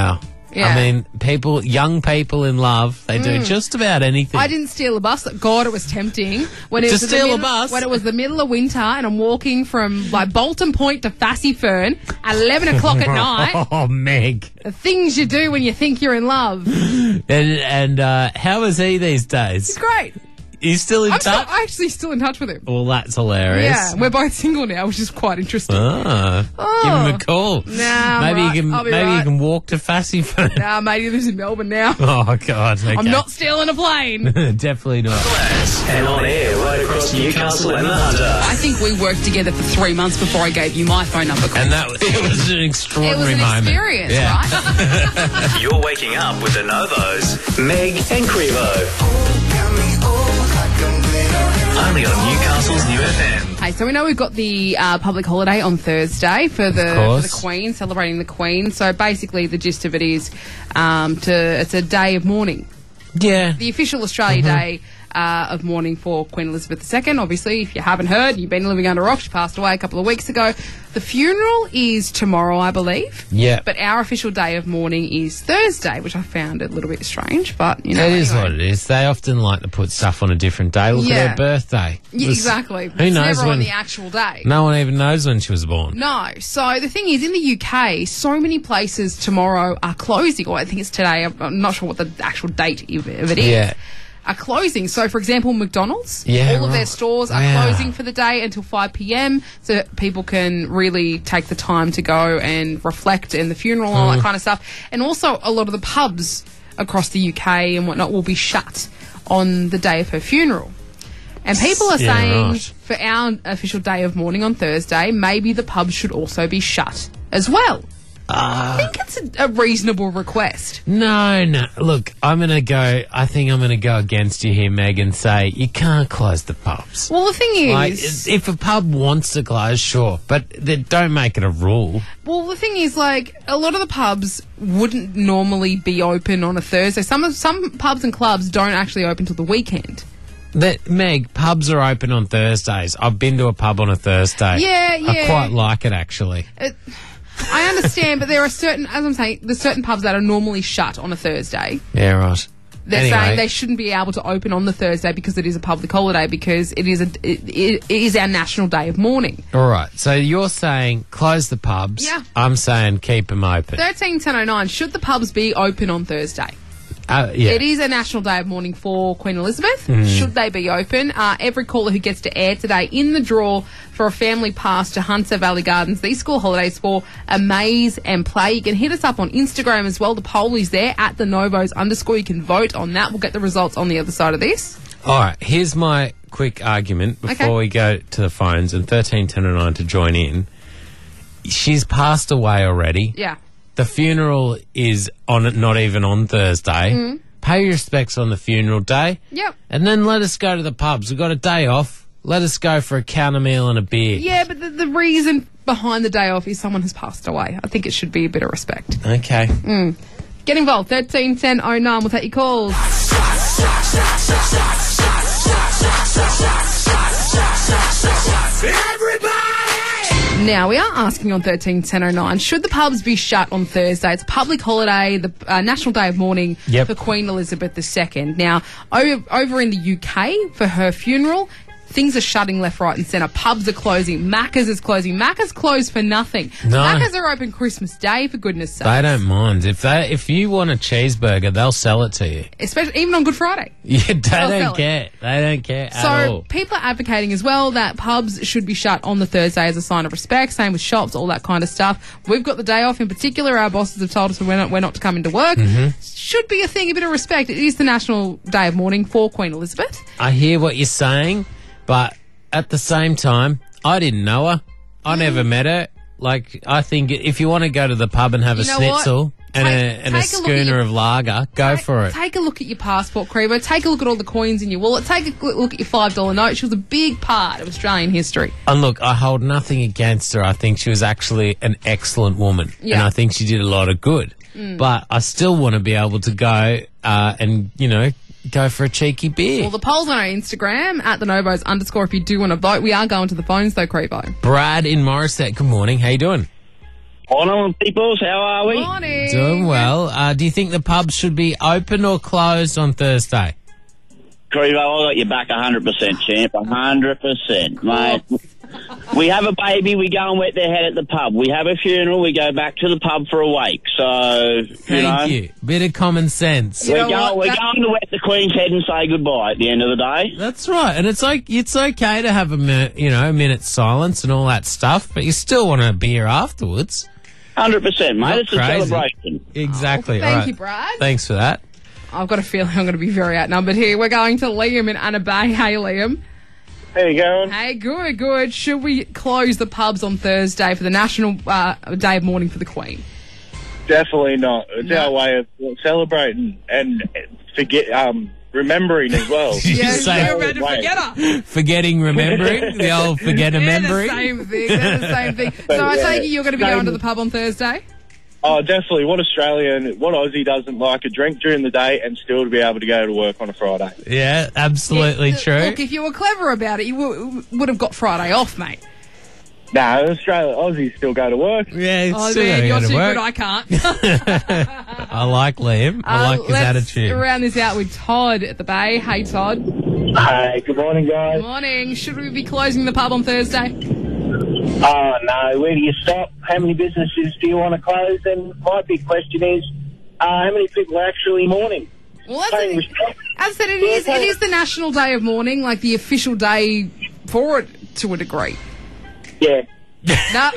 B: Yeah.
C: I mean, people, young people in love, they do just about anything.
B: I didn't steal a bus. God, it was tempting. When it
C: To
B: was in the
C: steal a
B: middle-
C: bus?
B: When it was the middle of winter and I'm walking from like Bolton Point to Fassifern at eleven o'clock at night.
C: Oh, Meg.
B: The things you do when you think you're in love. It's
C: And, and uh, how is he these days?
B: great.
C: He's still in
B: I'm still,
C: touch?
B: actually still in touch with him.
C: Well, that's hilarious.
B: Yeah, we're both single now, which is quite interesting.
C: Ah, give him a call.
B: Nah,
C: maybe
B: right.
C: you can
B: I'll be
C: maybe
B: right.
C: you can walk to Fassifern.
B: Nah, mate, he lives in Melbourne now.
C: Oh God, okay.
B: I'm not stealing a plane.
C: Definitely not.
A: And on air right across Newcastle and the Hunter.
B: I think we worked together for three months before I gave you my phone number.
C: And that was, it was an
B: It
C: extraordinary
B: was an
C: moment.
B: experience,
C: Yeah.
B: right?
A: You're waking up with the Novos, Meg and Crevo. Only on Newcastle's New F M.
B: Hey, so we know we've got the uh, public holiday on Thursday for the, for
C: course.
B: the Queen, celebrating the Queen. So basically, the gist of it is, um, to it's a day of mourning,
C: Yeah.
B: the official Australia Day uh, of mourning for Queen Elizabeth the Second. Obviously, if you haven't heard, you've been living under a rock. She passed away a couple of weeks ago. The funeral is tomorrow, I believe.
C: Yeah.
B: But our official day of mourning is Thursday, which I found a little bit strange. But you know,
C: It is
B: anyway.
C: what it is. They often like to put stuff on a different day. Look
B: Yeah.
C: at her birthday.
B: Yeah,
C: Was-
B: exactly.
C: Who
B: it's
C: knows
B: never
C: when?
B: on the actual day.
C: No one even knows when she was born.
B: No. So the thing is, in the U K, so many places tomorrow are closing, or I think it's today. I'm- I'm not sure what the actual date of of it is.
C: Yeah.
B: Are closing. So, for example, McDonald's,
C: Yeah,
B: all of their
C: right.
B: stores are
C: Wow.
B: closing for the day until five p.m. so that people can really take the time to go and reflect and the funeral and all
C: Mm.
B: that kind of stuff. And also, a lot of the pubs across the U K and whatnot will be shut on the day of her funeral. And people are
C: Yeah,
B: saying
C: right.
B: for our official day of mourning on Thursday, maybe the pubs should also be shut as well.
C: Uh,
B: I think it's a, a reasonable request.
C: No, no. Look, I'm going to go, I think I'm going to go against you here, Meg, and say you can't close the pubs.
B: Well, the thing is,
C: Like, if a pub wants to close, sure, but they don't make it a rule.
B: well, the thing is, like, a lot of the pubs wouldn't normally be open on a Thursday. Some of, some pubs and clubs don't actually open till the weekend.
C: That Meg, pubs are open on Thursdays. I've been to a pub on a Thursday.
B: Yeah,
C: I
B: yeah.
C: quite like it, actually.
B: It, I understand, but there are certain, as I'm saying, there's certain pubs that are normally shut on a Thursday.
C: Yeah, right.
B: They're
C: Anyway.
B: saying they shouldn't be able to open on the Thursday because it is a public holiday, because it is a it, it is our national day of mourning.
C: All right, so you're saying close the pubs.
B: Yeah.
C: I'm saying keep them open.
B: Thirteen ten oh nine. Should the pubs be open on Thursday?
C: Uh, yeah.
B: It is a national day of mourning for Queen Elizabeth.
C: Mm.
B: Should they be open? Uh, every caller who gets to air today in the draw for a family pass to Hunter Valley Gardens, these school holidays for Amaze and Play. You can hit us up on Instagram as well. The poll is there at the Novos underscore. You can vote on that. We'll get the results on the other side of this.
C: All right, here's my quick argument before
B: Okay.
C: we go to the phones and thirteen ten oh nine to join in. She's passed away already.
B: Yeah.
C: The funeral is on not even on Thursday.
B: Mm.
C: Pay your respects on the funeral day.
B: Yep.
C: And then let us go to the pubs. We've got a day off. Let us go for a counter meal and a beer.
B: Yeah, but the, the reason behind the day off is someone has passed away. I think it should be a bit of respect.
C: Okay.
B: Get involved. thirteen ten oh nine. We'll take your calls. Now, we are asking on thirteen ten oh nine, should the pubs be shut on Thursday? It's a public holiday, the uh, National Day of Mourning
C: Yep.
B: for Queen Elizabeth the Second. Now, over, over in the U K, for her funeral, things are shutting left, right and centre. Pubs are closing. Macca's is closing. Macca's closed for nothing.
C: No.
B: Macca's are open Christmas Day, for goodness sake.
C: They don't mind. If they, if you want a cheeseburger, they'll sell it to you.
B: Especially, even on Good Friday.
C: Yeah, they
B: sell
C: don't
B: it.
C: care. They don't care at
B: So
C: all.
B: people are advocating as well that pubs should be shut on the Thursday as a sign of respect. Same with shops, all that kind of stuff. We've got the day off. In particular, our bosses have told us we're not, we're not to come into work.
C: Mm-hmm.
B: Should be a thing, a bit of respect. It is the National Day of Mourning for Queen Elizabeth.
C: I hear what you're saying, but at the same time, I didn't know her. I never met her. Like, I think if you want to go to the pub and have
B: You
C: a
B: know what?
C: schnitzel and,
B: Take-
C: a, and a
B: take a look at
C: schooner
B: your-
C: of lager, go
B: Take-
C: for it.
B: Take a look at your passport, Crevo. Take a look at all the coins in your wallet. Take a look at your five dollar note. She was a big part of Australian history.
C: And look, I hold nothing against her. I think she was actually an excellent woman.
B: Yeah. Mm.
C: And I think she did a lot of good. But I still want to be able to go uh, and, you know, go for a cheeky beer.
B: Well, the poll's on our Instagram, at the Novos underscore, if you do want to vote. We are going to the phones, though, Crevo.
C: Brad in Morisset, good morning. How you doing?
G: Morning, peoples. How are we?
B: Morning.
C: Doing well. Uh, do you think the pubs should be open or closed on Thursday?
G: Crevo, I got your back one hundred percent, champ. one hundred percent, mate. We have a baby, we go and wet their head at the pub. We have a funeral, we go back to the pub for a wake. So, you
C: Thank
G: know.
C: you. Bit of common sense.
B: You
G: We're,
B: know
G: go-
B: what?
G: we're
B: That-
G: going to wet the Queen's head and say goodbye at the end of the day.
C: That's right, and it's like it's okay to have a minute, you know, a minute's silence and all that stuff, but you still want a beer afterwards.
G: one hundred percent, mate.
C: Not
G: It's a
C: crazy.
G: celebration.
C: Exactly.
B: Oh, thank
C: all right.
B: you, Brad.
C: Thanks for that.
B: I've got a feeling I'm going to be very outnumbered here. We're going to Liam in Anna Bay. Hey, Liam.
H: How you going?
B: Hey, good, good. Should we close the pubs on Thursday for the National uh, Day of Mourning for the Queen?
H: Definitely not. It's
B: No.
H: our way of celebrating and forget, um, remembering as well.
C: You
B: Yeah,
C: say-
B: you're about to
H: Way.
B: forget her.
C: Forgetting, remembering, the old forget a
B: They're
C: memory.
B: the same thing. They're the same thing. So I
H: yeah,
B: take it you're going to be
H: same.
B: going to the pub on Thursday?
H: Oh, definitely. What Australian, what Aussie doesn't like a drink during the day and still to be able to go to work on a Friday?
C: Yeah, absolutely
B: Yeah,
C: true.
B: Look, if you were clever about it, you w- would have got Friday off, mate.
H: No, Australia, Aussies still go to work.
C: Yeah, it's
B: Oh,
C: still
B: man,
C: gotta
B: you're
C: go to
B: too
C: work.
B: good. I can't.
C: I like Liam. I
B: Uh,
C: like his
B: let's
C: attitude.
B: round this out with Todd at the Bay. Hey, Todd.
H: Hey, good morning, guys.
B: Morning. Should we be closing the pub on Thursday?
I: Oh, no. Where do you stop? How many businesses do you want to close? And my big question is, uh, how many people are actually mourning?
B: Well, that's
I: Same
B: it.
I: with-
B: As I said, it is, it is the National Day of Mourning, like the official day for it to a degree.
I: Yeah.
B: No.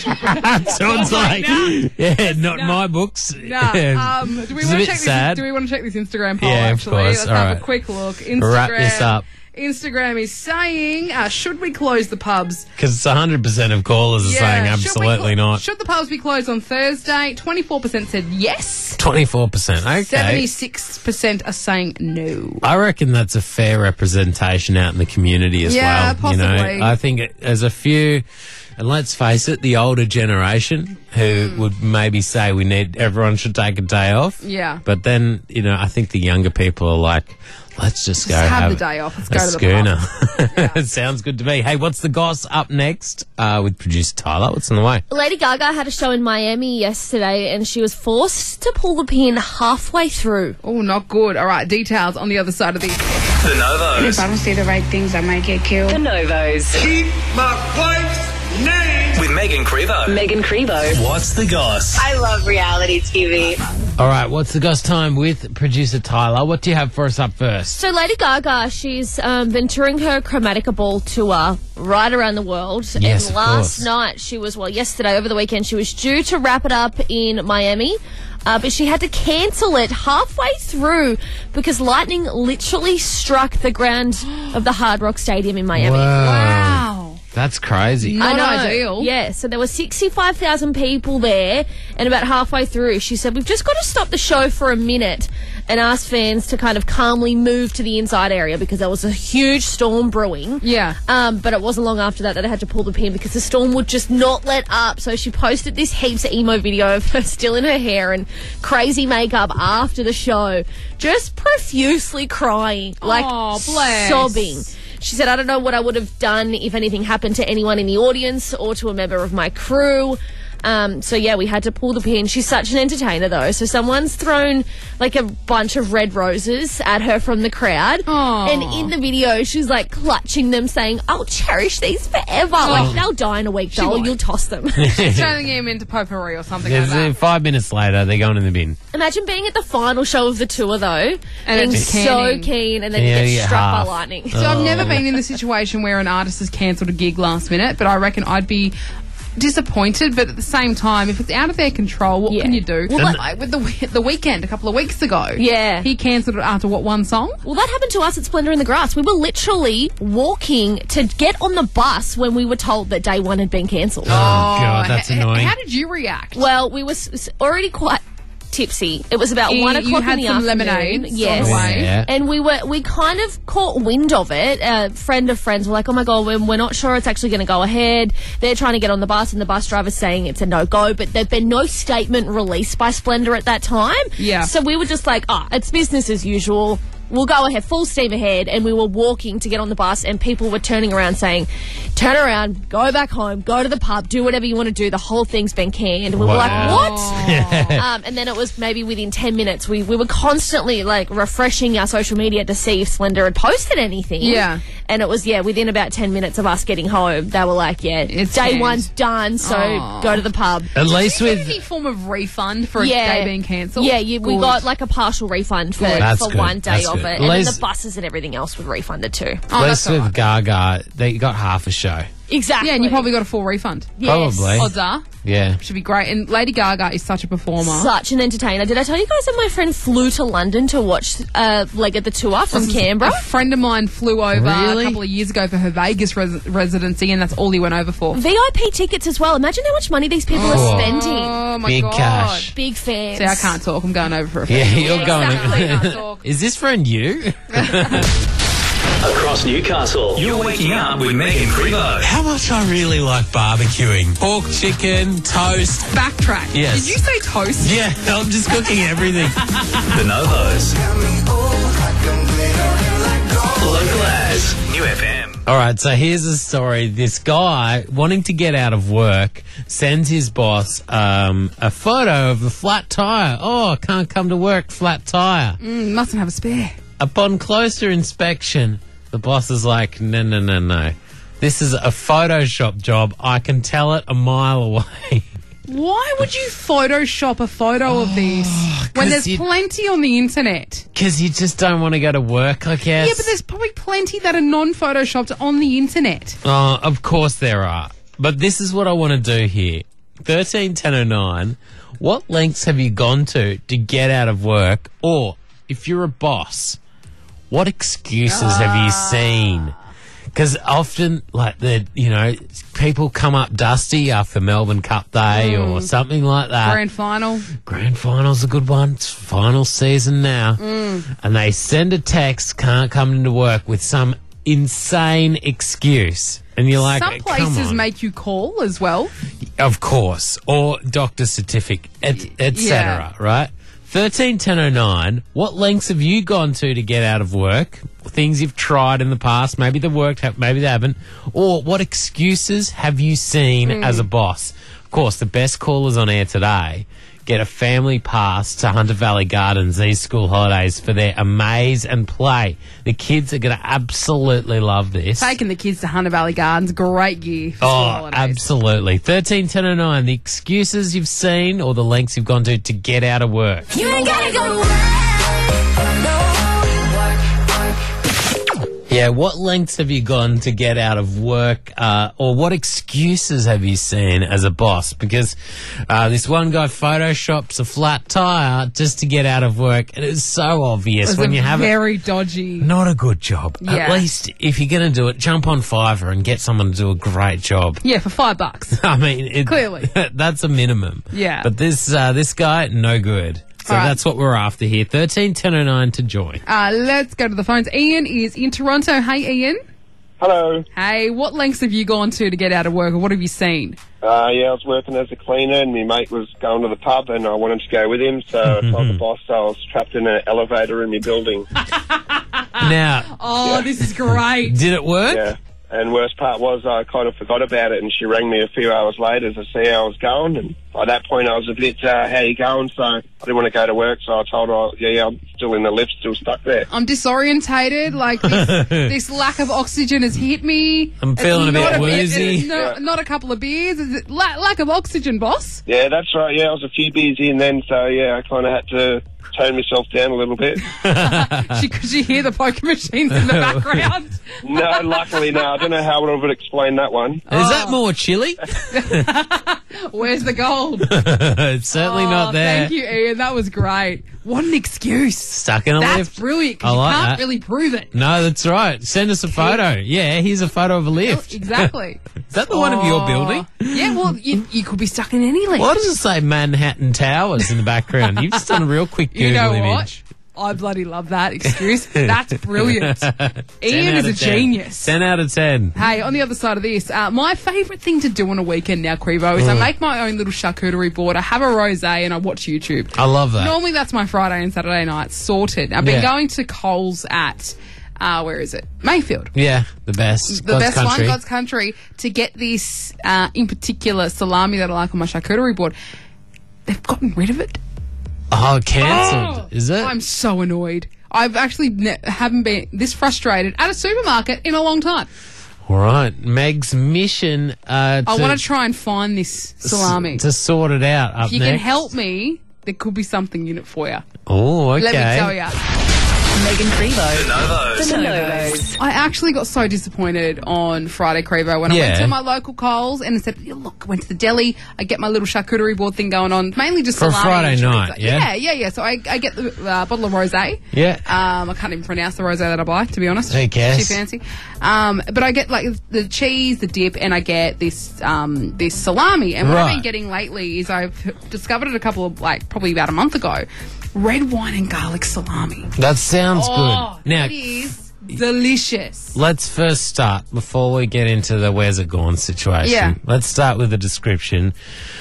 C: Sounds like, yeah, not
B: No.
C: my books.
B: No. Um, do we
C: It's a
B: want to
C: bit
B: check
C: sad.
B: this? Do we want to check this Instagram poll?
C: Yeah, of
B: actually,
C: course.
B: let's
C: All
B: have
C: right.
B: a quick look. Instagram.
C: Wrap this up.
B: Instagram is saying, uh, should we close the pubs?
C: Because it's one hundred percent of callers are saying
B: should we
C: absolutely
B: clo-
C: not.
B: Should the pubs be closed on Thursday? twenty-four percent said yes.
C: twenty-four percent, okay.
B: seventy-six percent are saying no.
C: I reckon that's a fair representation out in the community as
B: Yeah,
C: well. You
B: possibly.
C: know, I think it, there's a few, and let's face it, the older generation who
B: Hmm.
C: would maybe say we need everyone should take a day off.
B: Yeah.
C: But then, you know, I think the younger people are like, let's just, go
B: have
C: have
B: the day off. Let's
C: a
B: go to the
C: schooner. It sounds good to me. Hey, what's the goss up next uh, with producer Tyler? What's on the way?
J: Lady Gaga had a show in Miami yesterday and she was forced to pull the pin halfway through.
B: Oh, not good. All right, details on the other side of this.
A: The Novos.
K: If I don't say the right things, I might get killed.
E: The Novos.
A: Keep my wife's name. With Megan Crevo.
E: Megan Crevo.
A: What's the goss?
L: I love reality T V.
C: All right, what's the goss time with producer Tyler? What do you have for us up first?
J: So Lady Gaga, she's um, been touring her Chromatica Ball tour right around the world.
C: Yes,
J: and
C: of
J: last
C: course.
J: night she was, well, yesterday, over the weekend, she was due to wrap it up in Miami. Uh, but she had to cancel it halfway through because lightning literally struck the ground of the Hard Rock Stadium in Miami.
B: Wow.
C: That's crazy.
B: Not
J: I know.
B: ideal.
J: Yeah, so there were sixty-five thousand people there, and about halfway through, she said, we've just got to stop the show for a minute and ask fans to kind of calmly move to the inside area because there was a huge storm brewing.
B: Yeah.
J: Um, but it wasn't long after that that they had to pull the pin because the storm would just not let up. So she posted this heaps of emo video of her still in her hair and crazy makeup after the show, just profusely crying, like
B: Aw, bless.
J: sobbing. She said, I don't know what I would have done if anything happened to anyone in the audience or to a member of my crew. Um, so, yeah, we had to pull the pin. She's such an entertainer, though. So someone's thrown, like, a bunch of red roses at her from the crowd.
B: Aw.
J: And in the video, she's, like, clutching them, saying, I'll cherish these forever. Like, they'll die in a week, doll.
B: won't.
J: You'll toss them.
B: Turning him into potpourri or something like
C: There's, uh,
B: that.
C: five minutes later, they're going in the bin.
J: Imagine being at the final show of the tour, though,
B: And
J: being
B: it's
J: so
B: canning.
J: keen, and then
C: Yeah,
J: you
C: you
J: get
C: get
J: struck
C: half.
J: by lightning.
B: So I've never been in the situation where an artist has cancelled a gig last minute, but I reckon I'd be disappointed. But at the same time, if it's out of their control, what
J: Yeah.
B: can you do?
J: Well,
B: Like, like with the we- the weekend a couple of weeks ago,
J: Yeah.
B: he cancelled it after what one song?
J: Well, that happened to us at Splendour in the Grass. We were literally walking to get on the bus when we were told that day one had been cancelled.
C: Oh, God, that's
B: h- h-
C: annoying.
B: How did you react?
J: Well, we were s- s- already quite tipsy. It was about
B: You-
J: one
B: you
J: o'clock
B: had
J: in the
B: some
J: afternoon.
B: lemonades on the
J: Yes.
B: way.
C: Yeah.
J: And we were, we kind of caught wind of it. A friend of friends were like, oh my God, we're, we're not sure it's actually going to go ahead. They're trying to get on the bus and the bus driver's saying it's a no-go, but there'd been no statement released by Splendour at that time.
B: Yeah.
J: So we were just like, oh, it's business as usual. we'll go ahead, full steam ahead, and we were walking to get on the bus, and people were turning around saying, turn around, go back home, go to the pub, do whatever you want to do, the whole thing's been canned. And we were like, what? um, and then it was maybe within ten minutes, we, we were constantly like refreshing our social media to see if Slender had posted anything.
B: Yeah.
J: And it was, yeah, within about ten minutes of us getting home, they were like, yeah,
B: It's
J: day
B: canned.
J: one's done, so
B: Aw.
J: go to the pub.
C: At least
B: Did you get
C: with...
B: any form of refund for
J: Yeah.
B: a day being cancelled?
J: Yeah, you, we
B: Good.
J: got like a partial refund for,
C: That's
J: for
C: good.
J: one day
C: That's
J: of
C: good.
J: it.
C: At
J: And then
C: least-
J: the buses and everything else were refunded too.
B: Oh,
C: At
B: that's
C: least with
B: alright.
C: Gaga, they got half a show.
J: Exactly.
B: Yeah, and you probably got a full refund.
J: Yes.
C: Probably.
B: Odds are.
C: Yeah.
B: Should be great. And Lady Gaga is such a performer.
J: Such an entertainer. Did I tell you guys that my friend flew to London to watch uh, Leg of the Tour from Canberra?
B: A friend of mine flew over
C: Really?
B: a couple of years ago for her Vegas res- residency, and that's all he went over for.
J: V I P tickets as well. Imagine how much money these people
C: Oh.
J: are spending.
B: Oh my
C: Big
B: god.
C: cash.
J: Big fans.
B: See, I can't talk. I'm going over for a
C: Yeah,
B: festival.
C: you're
J: exactly.
B: Can't
C: going...
B: talk.
C: Is this friend you?
A: Across Newcastle, you're waking up with Megan Crevo.
C: How much I really like barbecuing. Pork, chicken, toast.
B: Backtrack.
C: Yes.
B: Did you say toast?
C: Yeah, I'm just cooking everything.
A: The Novos. Local as New F M.
C: All right, so here's a story. This guy, wanting to get out of work, sends his boss um, a photo of a flat tyre. Oh, can't come to work, flat tyre.
B: Mm, mustn't have a spare.
C: Upon closer inspection, the boss is like, no, no, no, no. This is a Photoshop job. I can tell it a mile away.
B: Why would you Photoshop a photo of this when
C: 'cause
B: there's
C: you-
B: plenty on the internet?
C: Because you just don't want to go to work, I guess.
B: Yeah, but there's probably plenty that are non-photoshopped on the internet.
C: Oh, of course there are. But this is what I want to do here. thirteen ten oh nine, what lengths have you gone to to get out of work? Or, if you're a boss, what excuses have you seen? Because often, like, the you know, people come up dusty after Melbourne Cup Day or something like that.
B: Grand final.
C: Grand final's a good one. It's final season now. And they send a text, can't come into work with some insane excuse. And you're like,
B: Some
C: come
B: places
C: on.
B: make you call as well.
C: Of course. Or doctor certificate, et, et cetera, right? thirteen ten oh nine, what lengths have you gone to to get out of work? Things you've tried in the past, maybe they worked, ha- maybe they haven't. Or what excuses have you seen as a boss? Of course, the best callers on air today get a family pass to Hunter Valley Gardens these school holidays for their Amaze and Play. The kids are going to absolutely love this.
B: Taking the kids to Hunter Valley Gardens, great gear for school
C: Oh,
B: holidays.
C: absolutely. thirteen ten oh nine, the excuses you've seen or the lengths you've gone to to get out of work.
J: You ain't gotta go to work.
C: Yeah, what lengths have you gone to get out of work, uh, or what excuses have you seen as a boss? Because uh, this one guy photoshops a flat tyre just to get out of work, and it's so obvious
B: It was
C: when
B: a
C: you have it.
B: very dodgy.
C: Not a good job. At
B: Yeah.
C: least if you're going to do it, jump on Fiverr and get someone to do a great job.
B: Yeah, for five bucks.
C: I mean, it,
B: Clearly.
C: that's a minimum.
B: Yeah.
C: But this uh, this guy, no good. So
B: All right.
C: that's what we're after here. thirteen ten oh nine to join.
B: Uh, let's go to the phones. Ian is in Toronto. Hey, Ian.
H: Hello.
B: Hey, what lengths have you gone to to get out of work, or what have you seen?
H: Uh, yeah, I was working as a cleaner and my mate was going to the pub and I wanted to go with him, so I told the boss I was trapped in an elevator in my building.
C: Now,
B: Oh, this is great.
C: did it work?
H: Yeah. And worst part was I kind of forgot about it and she rang me a few hours later to see how I was going, and by that point I was a bit, uh, how you going? So I didn't want to go to work, so I told her, yeah, yeah, I'm still in the lift, still stuck there.
B: I'm disorientated. Like this, this lack of oxygen has hit me.
C: I'm
B: It's
C: feeling a bit
B: not
C: woozy.
B: it's no, not a couple of beers. Is it la- lack of oxygen, boss?
H: Yeah, that's right, yeah, I was a few beers in then, so yeah, I kind of had to tone myself down a little bit.
B: she, could she hear the poker machines in the background?
H: No, luckily, no, I don't know how I would explain that one.
C: Is that
B: Oh.
C: more chili?
B: Where's the gold?
C: It's certainly
B: Oh,
C: not there.
B: Thank you, Ian. That was great. What an excuse.
C: Stuck in a
B: That's
C: lift.
B: brilliant, 'cause
C: I
B: you
C: like
B: can't
C: that.
B: really prove it.
C: No, that's right. Send us a photo. Yeah, here's a photo of a lift.
B: Exactly.
C: Is that the one of your
B: Oh.
C: building?
B: Yeah, well, you, you could be stuck in any lift.
C: Why does it say Manhattan Towers in the background? You've just done a real quick Google
B: You know what?
C: image.
B: I bloody love that excuse. That's brilliant. Ian is a genius.
C: ten out of ten.
B: Hey, on the other side of this, uh, my favourite thing to do on a weekend now, Crevo, is
C: Mm.
B: I make my own little charcuterie board. I have a rosé and I watch YouTube.
C: I love that.
B: Normally that's my Friday and Saturday night sorted. I've been
C: Yeah.
B: going to Coles at, uh, where is it? Mayfield.
C: Yeah, the best.
B: The
C: God's
B: best
C: country.
B: one, God's Country, to get this, uh, in particular, salami that I like on my charcuterie board. They've gotten rid of it.
C: Oh, cancelled.
B: Oh,
C: Is it?
B: I'm so annoyed. I've actually ne- haven't been this frustrated at a supermarket in a long time.
C: All right. Meg's mission uh,
B: I
C: to,
B: want to try and find this salami.
C: to sort it out up
B: If you
C: next.
B: can help me, there could be something in it for you.
C: Oh, okay.
B: Let me tell you.
E: Megan Crevo.
A: The Novos.
E: The Novos.
B: I actually got so disappointed on Friday, Crevo, when I went
C: Yeah.
B: to my look Coles and I said, "Yeah, look, I went to the deli, I get my little charcuterie board thing going on, mainly just
C: For a
B: salami.
C: Friday
B: and
C: night,
B: chorizo."
C: yeah?
B: Yeah, yeah, yeah. So I, I get the uh, bottle of rosé.
C: Yeah.
B: Um, I can't even pronounce the rosé that I buy, to be honest.
C: Who cares?
B: Too fancy. Um, but I get like the cheese, the dip, and I get this um, this salami. And what I've
C: Right.
B: been getting lately is I've discovered it a couple of, like, probably about a month ago. Red wine and garlic salami.
C: That sounds
B: Oh,
C: good. Now,
B: it is delicious.
C: let's first start, before we get into the where's it gone situation.
B: Yeah.
C: Let's start with the description.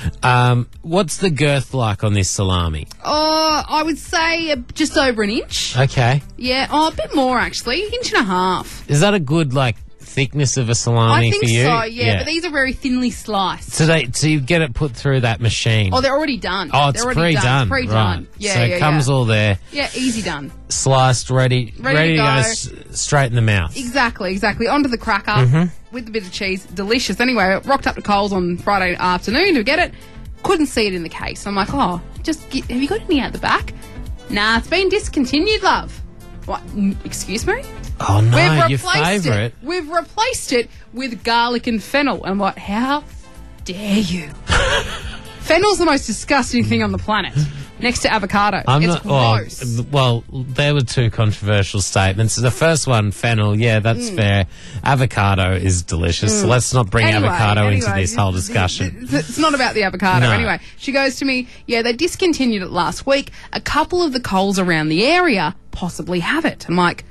C: Um, what's the girth like on this salami?
B: Oh, I would say uh, just over an inch.
C: Okay.
B: Yeah, oh, a bit more actually, inch and a half.
C: Is that a good, like, thickness of a salami
B: I think
C: for you?
B: so. Yeah, but these are very thinly sliced.
C: So they, so you get it put through that machine.
B: Oh, they're already done.
C: Oh, it's
B: They're already
C: pre-done.
B: done. Pre-done.
C: Right.
B: Yeah,
C: so
B: yeah,
C: it comes
B: yeah.
C: all there,
B: Yeah, easy done.
C: sliced, ready,
B: Ready to
C: to go,
B: go.
C: s- straight in the mouth.
B: Exactly, exactly. Onto the cracker
C: Mhm.
B: with a bit of cheese. Delicious. Anyway, I rocked up to Coles on Friday afternoon to get it. Couldn't see it in the case. I'm like, oh, just get, have you got any out the back? Nah, it's been discontinued, love. What? N- Excuse me?
C: Oh no,
B: We've
C: your
B: replaced
C: favourite.
B: it. We've replaced it with garlic and fennel. And what? How dare you? Fennel's the most disgusting thing on the planet, next to avocado.
C: I'm
B: it's
C: not.
B: gross.
C: Oh, well, there were two controversial statements. The first one, fennel, yeah, that's
B: Mm.
C: fair. Avocado is delicious. So
B: Mm.
C: let's not bring
B: Anyway,
C: avocado into
B: anyway,
C: this whole
B: it's-
C: discussion.
B: It's it's not about the avocado.
C: No.
B: Anyway, she goes to me, yeah, they discontinued it last week. A couple of the Coles around the area possibly have it. I'm like,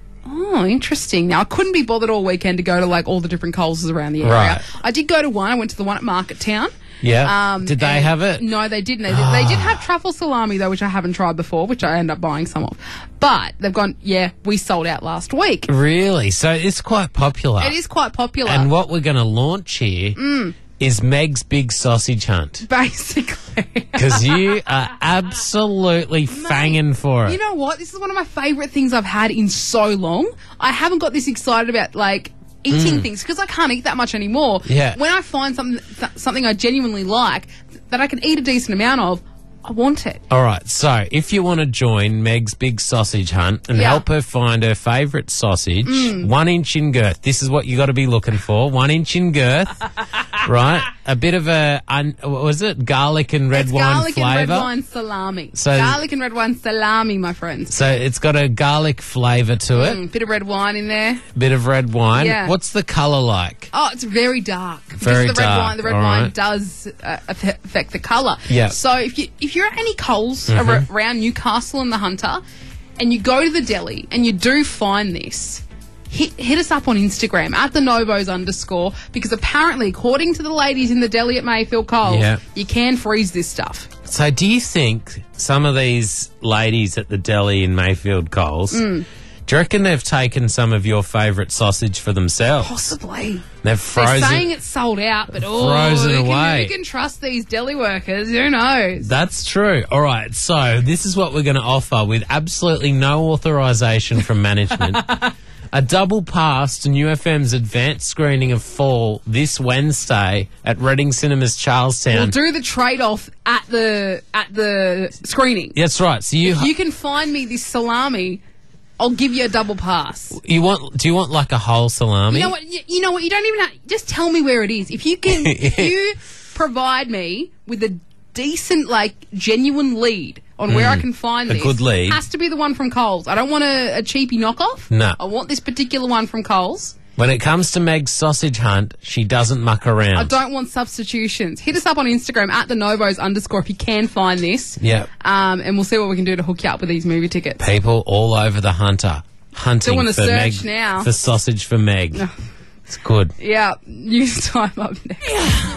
B: oh, interesting. Now, I couldn't be bothered all weekend to go to, like, all the different Coles around the area.
C: Right.
B: I did go to one. I went to the one at Market Town.
C: Yeah. Did they
B: and-
C: have it?
B: No, they didn't. They, did, they did have truffle salami, though, which I haven't tried before, which I end up buying some of. But they've gone, yeah, we sold out last week.
C: Really? So it's quite popular.
B: It is quite popular.
C: And what we're going to launch here is
B: Mm.
C: Meg's Big Sausage Hunt.
B: Basically.
C: Because you are absolutely fanging for it.
B: You know what? This is one of my favourite things I've had in so long. I haven't got this excited about, like, eating
C: Mm.
B: things because I can't eat that much anymore.
C: Yeah.
B: When I find something th- something I genuinely like that I can eat a decent amount of, I want it.
C: All right, so if you want to join Meg's Big Sausage Hunt and
B: Yeah.
C: help her find her favourite sausage,
B: Mm.
C: one inch in girth. This is what you got to be looking for. One inch in girth, right? A bit of a, un, what was it, garlic and red
B: It's
C: wine
B: garlic
C: flavour.
B: and red wine salami.
C: So-
B: garlic and red wine salami, my friends.
C: So it's got a garlic flavour to it,
B: Mm, bit of red wine in there.
C: bit of red wine.
B: Yeah.
C: What's the colour like?
B: Oh, it's very dark.
C: Very
B: because the red
C: dark,
B: wine, the red
C: all
B: wine
C: right.
B: does uh, aff- affect the colour.
C: Yeah.
B: So if you if you're at any Coles
C: Mhm.
B: ar- around Newcastle and the Hunter, and you go to the deli and you do find this, hit hit us up on Instagram at the Novos underscore because apparently, according to the ladies in the deli at Mayfield Coles,
C: Yeah.
B: you can freeze this stuff.
C: So do you think some of these ladies at the deli in Mayfield Coles,
B: Mm.
C: do you reckon they've taken some of your favourite sausage for themselves?
B: Possibly.
C: They've frozen.
B: They're saying it's sold out, but oh,
C: Frozen
B: who can,
C: away.
B: who can trust these deli workers? Who knows?
C: That's true. All right, so this is what we're going to offer with absolutely no authorisation from management. A double pass to New F M's advanced screening of Fall this Wednesday at Reading Cinemas, Charlestown.
B: We'll do the trade-off at the at the screening.
C: That's right. So you
B: If you can find me this salami, I'll give you a double pass.
C: you want? Do you want like a whole salami?
B: You know what? You, you know what? You don't even have, just tell me where it is. If you can, if you provide me with a decent, like, genuine lead on where
C: Mm,
B: I can find
C: a
B: this,
C: good lead.
B: has to be the one from Coles. I don't want a, a cheapy knockoff.
C: No.
B: I want this particular one from Coles.
C: When it comes to Meg's sausage hunt, she doesn't muck around.
B: I don't want substitutions. Hit us up on Instagram at the Novos underscore if you can find this.
C: Yep.
B: Um, and we'll see what we can do to hook you up with these movie tickets.
C: People all over the hunter hunting
B: Doing a
C: for
B: search
C: Meg
B: now.
C: for sausage for Meg. It's good.
B: Yeah, news time up next.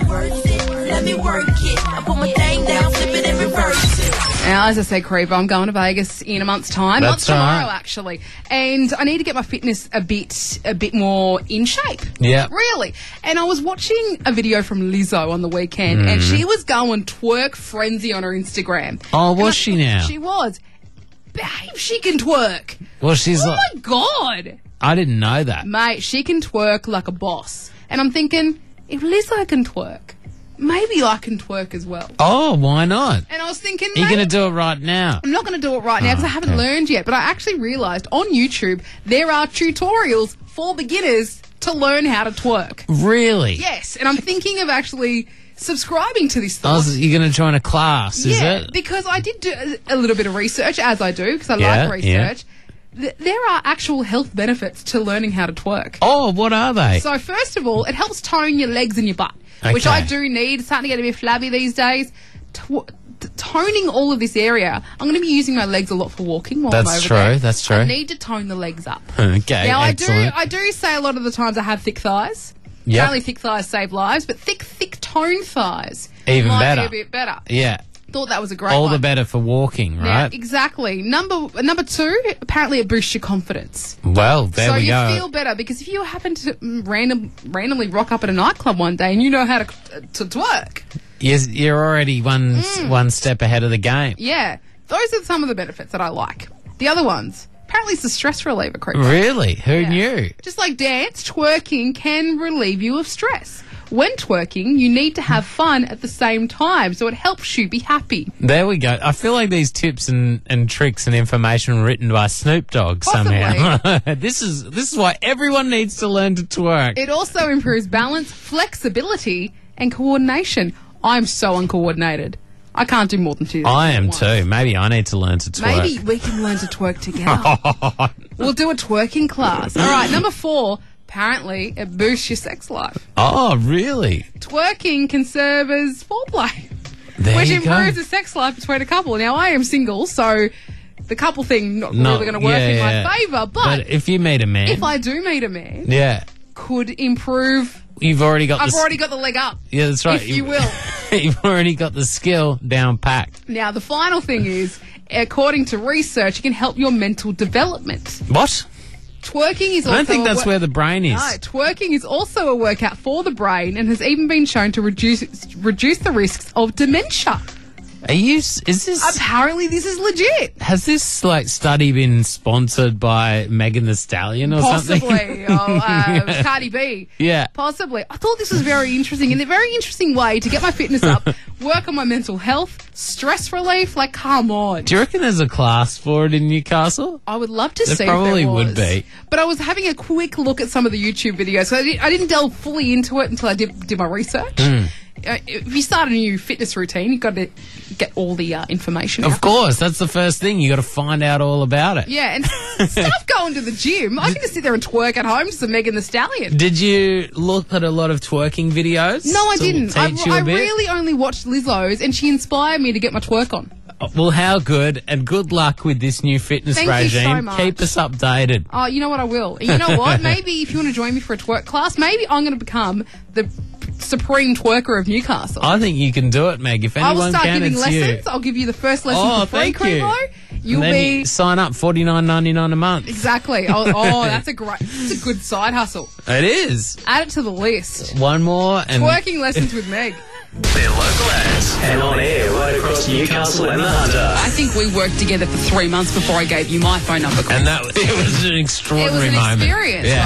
M: Let me work it. I put my thing down, flip it and reverse it.
B: Now, as I said, Creeper, I'm going to Vegas in a month's time.
C: That's
B: Not tomorrow,
C: right.
B: actually. And I need to get my fitness a bit a bit more in shape.
C: Yeah.
B: Really. And I was watching a video from Lizzo on the weekend, and
C: Mhm.
B: she was going twerk frenzy on her Instagram.
C: Oh,
B: And
C: was
B: I
C: she
B: thought
C: now?
B: She was. Babe, she can twerk.
C: Well, she's
B: Oh,
C: like,
B: my God.
C: I didn't know that.
B: Mate, she can twerk like a boss. And I'm thinking, if Lizzo can twerk, maybe I can twerk as well.
C: Oh, why not?
B: And I was thinking,
C: You're
B: maybe-
C: going to do it right now.
B: I'm not going to do it right now because
C: Oh,
B: I haven't
C: okay.
B: learned yet. But I actually realised on YouTube there are tutorials for beginners to learn how to twerk.
C: Really?
B: Yes, and I'm thinking of actually subscribing to this
C: Oh,
B: thought.
C: so you're going to join a class, is
B: yeah,
C: it?
B: because I did do a a little bit of research, as I do, because I
C: Yeah,
B: like
C: yeah.
B: research. Th- there are actual health benefits to learning how to twerk.
C: Oh, what are they?
B: So first of all, it helps tone your legs and your butt, which
C: Okay.
B: I do need. It's starting to get a bit flabby these days. Tw- t- toning all of this area, I'm going to be using my legs a lot for walking while I'm
C: That's
B: over
C: true,
B: there.
C: that's true.
B: I need to tone the legs up.
C: Okay,
B: now
C: excellent.
B: I do, I do say a lot of the times I have thick thighs.
C: Yep.
B: Apparently, thick thighs save lives, but thick, thick toned thighs
C: Even
B: might
C: better.
B: be a bit better.
C: Yeah.
B: Thought that was a great
C: All
B: one.
C: the better for walking,
B: Now,
C: right?
B: exactly. Number number two, apparently it boosts your confidence.
C: Well, there
B: so
C: we
B: you
C: go.
B: feel better because if you happen to mm, random, randomly rock up at a nightclub one day and you know how to to twerk,
C: You're, you're already one
B: Mm.
C: one step ahead of the game.
B: yeah, those are some of the benefits that I like. The other ones, apparently it's a stress reliever, Creeper.
C: Really? Who
B: Yeah.
C: knew?
B: Just like dance, twerking can relieve you of stress. When twerking, you need to have fun at the same time, so it helps you be happy.
C: There we go. I feel like these tips and, and tricks and information were written by Snoop Dogg somehow. this is this is why everyone needs to learn to twerk.
B: It also improves balance, flexibility, and coordination. I'm so uncoordinated. I can't do more than two.
C: I
B: things at
C: am
B: once.
C: too. Maybe I need to learn to twerk.
B: Maybe we can learn to twerk together. We'll do a twerking class. All right, number four. Apparently, it boosts your sex life.
C: Oh, really?
B: Twerking can serve as foreplay,
C: There
B: which
C: you
B: improves
C: go.
B: the sex life between a couple. Now, I am single, so the couple thing not
C: No,
B: really going to work
C: yeah,
B: in
C: yeah.
B: my favour. But,
C: But if you meet a man,
B: if I do meet a man,
C: yeah,
B: could improve.
C: you've already got.
B: I've
C: the, s-
B: already got the leg up.
C: Yeah, that's right.
B: if you will.
C: You've already got the skill down packed.
B: Now, the final thing is, according to research, it can help your mental development.
C: What?
B: Twerking is also
C: I don't think
B: a
C: that's
B: wo-
C: where the brain is.
B: No, twerking is also a workout for the brain and has even been shown to reduce reduce the risks of dementia.
C: Are you? s- Is this?
B: Apparently, this is legit.
C: Has this like study been sponsored by Megan Thee Stallion or something?
B: Possibly. oh, uh, Cardi B.
C: Yeah.
B: Possibly. I thought this was very interesting and a very interesting way to get my fitness up, work on my mental health, stress relief. Like, come on.
C: Do you reckon there's a class for it in Newcastle?
B: I would love to
C: There
B: see
C: probably
B: if there was.
C: would be.
B: But I was having a quick look at some of the YouTube videos. So I, did, I didn't delve fully into it until I did, did my research.
C: Mm.
B: Uh, if you start a new fitness routine, you've got to get all the uh, information
C: Of
B: out.
C: course, that's the first thing. You got to find out all about it.
B: Yeah, and stuff going to the gym. I can just sit there and twerk at home just a Megan Thee Stallion.
C: Did you look at a lot of twerking videos?
B: No, I
C: to
B: didn't. I,
C: Teach you a
B: I
C: bit?
B: really only watched Lizzo's, and she inspired me to get my twerk on.
C: Well, how good, and good luck with this new fitness
B: Thank you so
C: regime.
B: much.
C: Keep us updated.
B: Oh, you know what? I will. And you know what? Maybe if you want to join me for a twerk class, maybe I'm going to become the supreme twerker of Newcastle.
C: I think you can do it, Meg. If
B: I
C: anyone
B: will start
C: can,
B: giving
C: it's
B: lessons.
C: you.
B: I'll give you the first lesson
C: Oh,
B: for free,
C: thank you.
B: Cremo. You'll
C: and then
B: be
C: you sign up forty nine ninety nine a month.
B: exactly. Oh, oh, that's a great. It's a good side hustle.
C: It is.
B: Add it to the list.
C: One more and
B: Twerking lessons with Meg.
A: They're local ads and on air right across Newcastle and the Hunter.
B: I think we worked together for three months before I gave you my phone number.
C: And that was, it was an
B: It
C: extraordinary
B: was an
C: moment.
B: experience,
C: Yeah.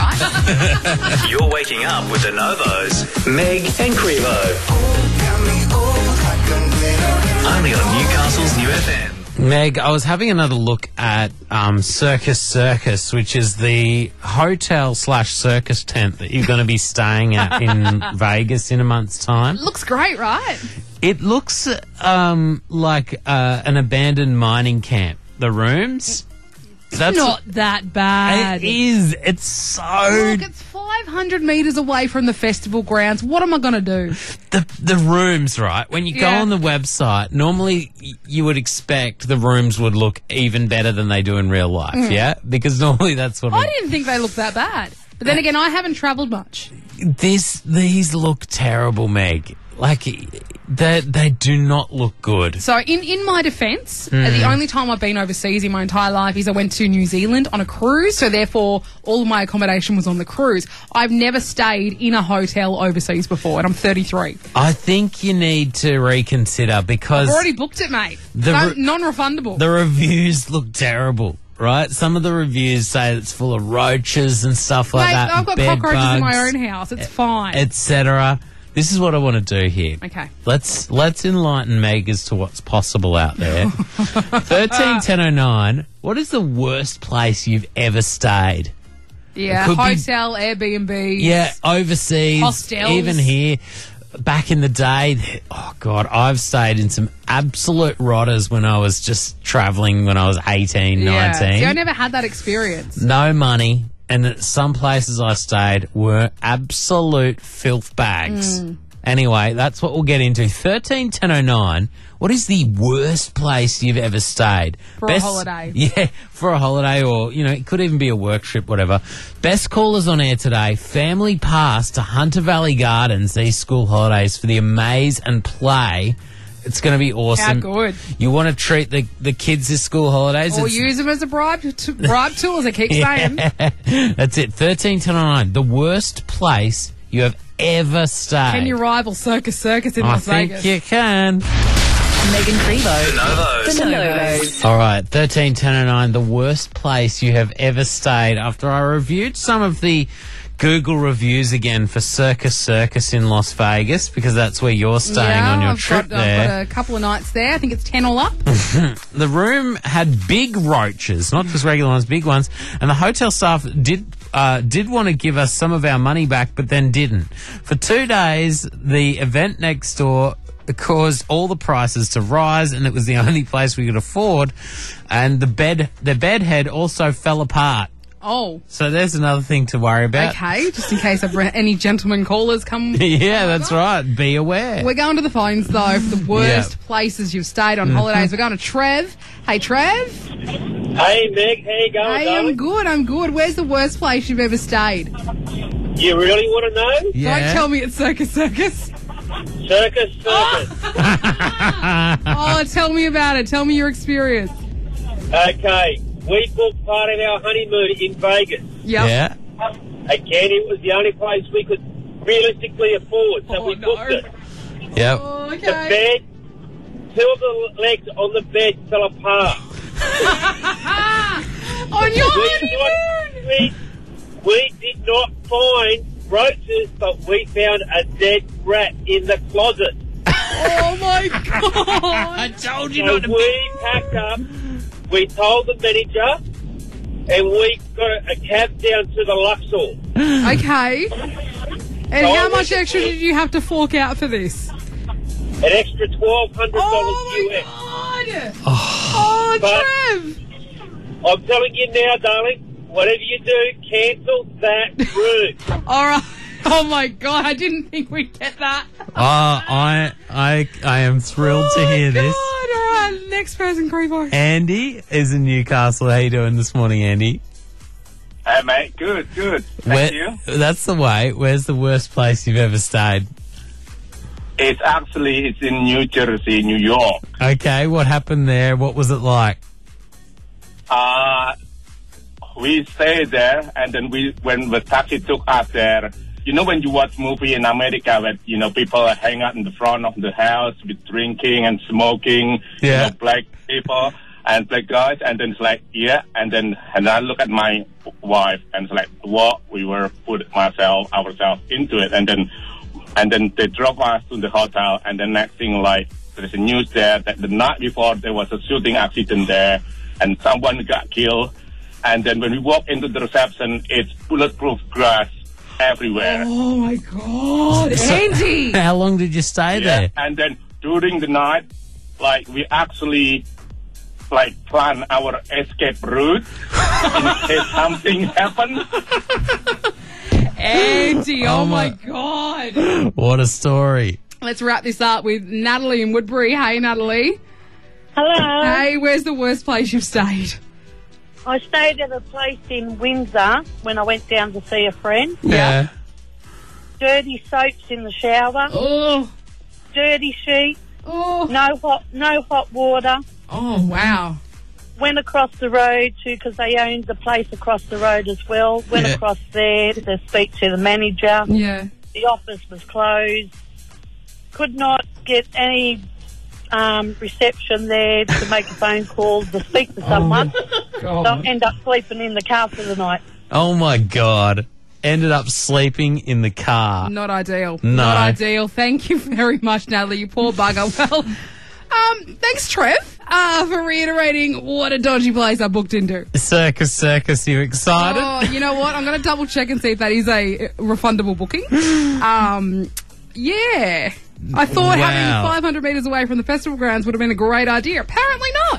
B: right?
A: You're waking up with the Novos, Meg and Crevo. Only on Newcastle's New F M.
C: Meg, I was having another look at um, Circus Circus, which is the hotel slash circus tent that you're going to be staying at in Vegas in a month's time.
B: Looks great, right?
C: It looks um, like uh, an abandoned mining camp. The rooms.
B: It's
C: That's
B: not that bad.
C: It is. It's so...
B: Look, it's five hundred metres away from the festival grounds. What am I going to do?
C: The the rooms, right? When you go
B: Yeah.
C: on the website, normally y- you would expect the rooms would look even better than they do in real life,
B: Mm.
C: yeah? Because normally that's what...
B: I
C: it-
B: didn't think they looked that bad. But then again, I haven't travelled much.
C: This These look terrible, Meg. Like, they, they do not look good.
B: So, in, in my defence,
C: Mm.
B: uh, the only time I've been overseas in my entire life is I went to New Zealand on a cruise, so therefore all of my accommodation was on the cruise. I've never stayed in a hotel overseas before, and I'm thirty-three.
C: I think you need to reconsider because...
B: I've already booked it, mate.
C: The
B: No-
C: re-
B: non-refundable.
C: The reviews look terrible, right? Some of the reviews say it's full of roaches and stuff like
B: Mate,
C: that.
B: I've got
C: bed
B: cockroaches in my
C: bugs,
B: own house. It's fine.
C: et cetera. This is what I want to do here.
B: Okay.
C: Let's let's enlighten Meg as to what's possible out there. Thirteen ten oh nine. What is the worst place you've ever stayed?
B: Yeah,
C: Could be-
B: hotel, Airbnb.
C: Yeah, overseas,
B: Hostels.
C: even here. Back in the day, oh God, I've stayed in some absolute rotters when I was just travelling when I was eighteen,
B: Yeah.
C: nineteen.
B: See, I never had that experience.
C: No money, and some places I stayed were absolute filth bags.
B: Mm.
C: Anyway, that's what we'll get into. thirteen ten oh nine. What is the worst place you've ever stayed?
B: For a holiday.
C: Yeah, for a holiday, or, you know, it could even be a work trip, whatever. Best callers on air today. Family pass to Hunter Valley Gardens these school holidays for the Amaze and Play. It's going to be awesome.
B: How good.
C: You want to treat the, the kids this school holidays?
B: Or
C: It's-
B: use them as a bribe, to, bribe tool, as I keep saying.
C: That's it. thirteen ten oh nine. The worst place you have ever stayed.
B: Can you rival Circus Circus in
C: I
B: Las
C: think
B: Vegas?
C: you can.
E: Megan Frevo.
A: The Novos.
E: The Novos.
C: All right, thirteen ten oh nine. The worst place you have ever stayed. After I reviewed some of the Google reviews again for Circus Circus in Las Vegas, because that's where you're staying
B: yeah,
C: on your
B: I've
C: trip
B: got,
C: there.
B: I've got a couple of nights there. I think it's ten all up.
C: The room had big roaches, not just regular ones, big ones, and the hotel staff did uh, did want to give us some of our money back, but then didn't. For two days, the event next door caused all the prices to rise, and it was the only place we could afford. And the bed, the bed head also fell apart.
B: Oh,
C: So there's another thing to worry about.
B: okay. Just in case I've re- any gentlemen callers come.
C: Yeah, that's right. Be aware.
B: We're going to the phones though for the worst
C: Yeah.
B: places you've stayed on
C: Mhm.
B: holidays. We're going to Trev. Hey, Trev.
H: Hey, Meg, how you going,
B: Hey,
H: darling?
B: I'm good. I'm good. Where's the worst place you've ever stayed?
H: You really want to know?
B: Don't tell me it's Circus Circus.
H: Circus, circus.
B: Oh, tell me about it. Tell me your experience.
H: Okay, we booked part of our honeymoon in Vegas.
B: Yep.
C: Yeah.
H: Again, it was the only place we could realistically afford, so we booked it.
C: Yep.
H: The bed, two of the legs on the bed fell apart.
B: On your
H: we, not, we, we did not find roaches, but we found a dead rat in the closet.
B: Oh my god! I
C: told
H: so we packed up, we told the manager, and we got a, a cab down to the Luxor.
B: Okay. And
H: So
B: how
H: I
B: much
H: went-
B: extra did you have to fork out for this?
H: An extra twelve hundred dollars U S.
B: Oh,
H: But-
B: Trev!
H: I'm telling you now, darling, whatever you do, cancel that room.
B: All right. Oh my god! I didn't think we'd get that.
C: Oh, I, I, I am thrilled to hear this.
B: God, all right. Next person, Crevo.
C: Andy is in Newcastle. How you doing this morning, Andy?
N: Hey, mate. Good, good.
C: Where-
N: Thank you.
C: That's the way. Where's the worst place you've ever stayed?
N: It's actually, it's in New Jersey, New York.
C: Okay, what happened there? What was it like?
N: Uh, we stayed there, and then we, when the taxi took us there, you know, when you watch movie in America, where, you know, people hang out in the front of the house with drinking and smoking,
C: Yeah.
N: you know, black people and black guys, and then it's like, yeah, and then, and I look at my wife, and it's like, what? We were put myself, ourselves into it, and then, and then they drove us to the hotel, and the next thing, like, there's a news there that the night before there was a shooting accident there, and someone got killed, and then when we walk into the reception, it's bulletproof glass everywhere.
B: Oh my god, Andy!
C: How long did you stay
N: Yeah,
C: there?
N: and then during the night, like, we actually like plan our escape route in case something happens.
B: Andy, oh,
C: Oh
B: my
C: my-
B: God.
C: What a story.
B: Let's wrap this up with Natalie in Woodbury. Hey, Natalie.
F: Hello.
B: Hey, where's the worst place you've stayed?
F: I stayed at a place in Windsor when I went down to see a friend.
C: Yeah.
F: Dirty soaps in the shower.
B: Oh.
F: Dirty sheets.
B: Oh.
F: No hot, no hot water.
B: Oh, wow.
F: Went across the road to, because they owned the place across the road as well. Went
C: Yeah.
F: across there to speak to the manager.
B: Yeah.
F: The office was closed. Could not get any um, reception there to make a phone call to speak to someone. So I ended up sleeping in the car for the night.
C: Oh my God. Ended up sleeping in the car.
B: Not ideal.
C: No.
B: Not ideal. Thank you very much, Natalie, you poor bugger. Well, um, thanks, Trev, uh, for reiterating what a dodgy place I booked into.
C: Circus, circus, you excited?
B: Oh, you know what? I'm going to double check and see if that is a refundable booking. Um, yeah. I thought
C: Wow.
B: having five hundred metres away from the festival grounds would have been a great idea. Apparently not.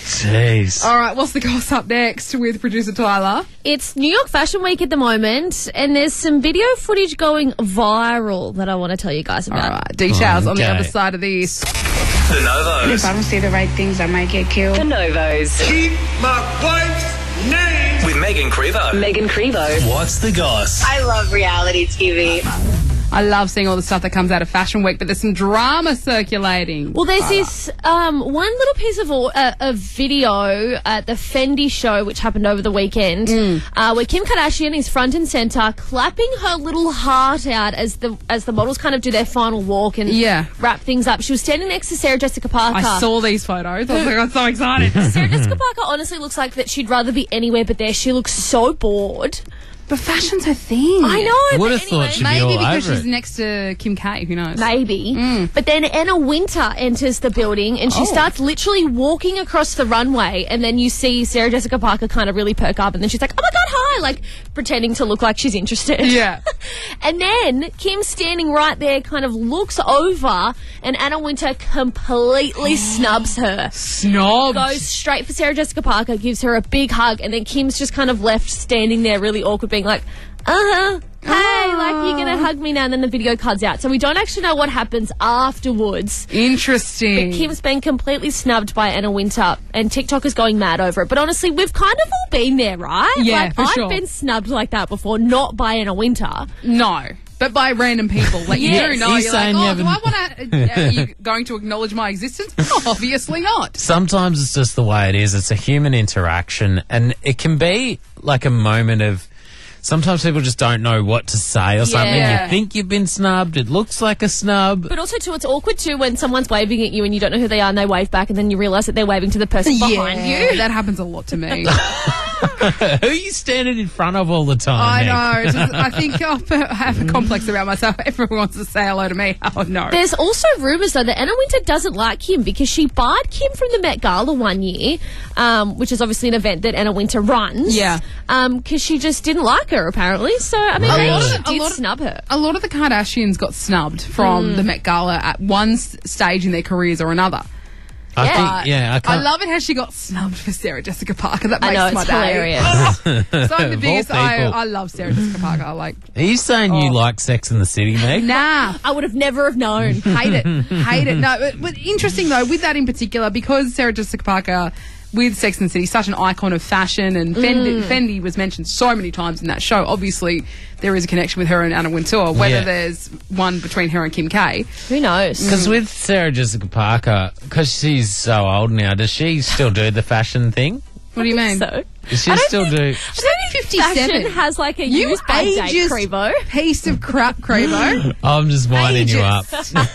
C: Jeez.
B: All right, what's the goss up next with producer Tyler?
J: It's New York Fashion Week at the moment, and there's some video footage going viral that I want to tell you guys about.
B: All right, details on the
C: Okay.
B: other side of this.
A: The Novos.
K: If I don't say the right things, I might get killed.
E: The Novos.
A: Keep my wife's name. With Megan Crevo.
E: Megan Crevo.
A: What's the goss?
L: I love reality T V.
B: I love seeing all the stuff that comes out of Fashion Week, but there's some drama circulating.
J: Well, there's this um, one little piece of uh, a video at the Fendi show, which happened over the weekend, uh, where Kim Kardashian is front and center, clapping her little heart out as the as the models kind of do their final walk and
B: Yeah.
J: wrap things up. She was standing next to Sarah Jessica Parker.
B: I saw these photos. I was like, I'm so excited.
J: Sarah Jessica Parker honestly looks like that she'd rather be anywhere but there. She looks so bored.
B: But fashion's her thing.
J: I know.
C: Would
J: but
C: have thought
J: anyway.
C: she'd be
B: Maybe
C: all
B: because
C: over
B: she's
C: it.
B: next to Kim K. Who knows?
J: Maybe. But then Anna Winter enters the building and she
B: Oh.
J: starts literally walking across the runway, and then you see Sarah Jessica Parker kind of really perk up, and then she's like, oh my God, hi, like pretending to look like she's interested.
B: Yeah.
J: And then Kim standing right there kind of looks over, and Anna Winter completely snubs her.
B: Snob.
J: Goes straight for Sarah Jessica Parker, gives her a big hug, and then Kim's just kind of left standing there really awkward, being like, uh-huh, hey, like, you're gonna hug me now, and then the video cuts out. So we don't actually know what happens afterwards.
B: Interesting.
J: But Kim's been completely snubbed by Anna Winter, and TikTok is going mad over it. But honestly, we've kind of all been there, right?
B: Yeah,
J: like,
B: for
J: I've
B: sure.
J: been snubbed like that before, not by Anna Winter.
B: No. But by random people. Like, you
J: Yes.
B: do know.
C: You're
B: You're like,
C: saying
B: oh,
C: you
B: do I
C: haven't-
B: want to... Are you going to acknowledge my existence? Oh, obviously not.
C: Sometimes it's just the way it is. It's a human interaction, and it can be like a moment of. Sometimes people just don't know what to say or something.
B: Yeah.
C: You think you've been snubbed. It looks like a snub.
J: But also, too, it's awkward, too, when someone's waving at you and you don't know who they are and they wave back, and then you realise that they're waving to the person behind
B: Yeah,
J: you.
B: that happens a lot to me.
C: Who are you standing in front of all the time?
B: I
C: Meg?
B: know. It's just- I think I have a complex about myself. Everyone wants to say hello to me. Oh, no.
J: There's also rumours, though, that Anna Winter doesn't like Kim because she barred Kim from the Met Gala one year, um, which is obviously an event that Anna Winter runs.
B: Yeah.
J: Because she just didn't like her, apparently. So, I mean,
C: Really?
J: maybe
C: A
J: she
C: lot
B: of- a
J: did
B: lot of-
J: snub her.
B: A lot of the Kardashians got snubbed from the Met Gala at one s- stage in their careers or another.
C: I
J: Yeah.
C: think, yeah, I
B: I
C: can't.
B: love it how she got snubbed for Sarah Jessica Parker. That
J: I
B: makes
J: know,
B: my
J: it's
B: day.
J: hilarious.
B: So I'm the
C: Of
B: biggest.
C: all
B: I,
C: people.
B: I love Sarah Jessica Parker. Like,
C: Are you saying you
B: Oh.
C: like Sex in the City, Meg?
B: nah,
J: I would have never have known.
B: hate it, hate it. No, but, but interesting though with that in particular because Sarah Jessica Parker with Sex and the City, such an icon of fashion, and Fendi, Fendi was mentioned so many times in that show. Obviously, there is a connection with her and Anna Wintour. Whether
C: Yeah.
B: there's one between her and Kim K,
J: Who knows?
C: Because with Sarah Jessica Parker, because she's so old now, does she still do the fashion thing?
B: what do you mean?
J: So,
C: Does she
J: I don't
C: still
J: think-
C: do?
B: She's only fifty-seven.
J: fashion has like a
B: You
J: use by date,
B: ageist
J: Crevo.
B: piece of crap, Crevo.
C: I'm just winding you up.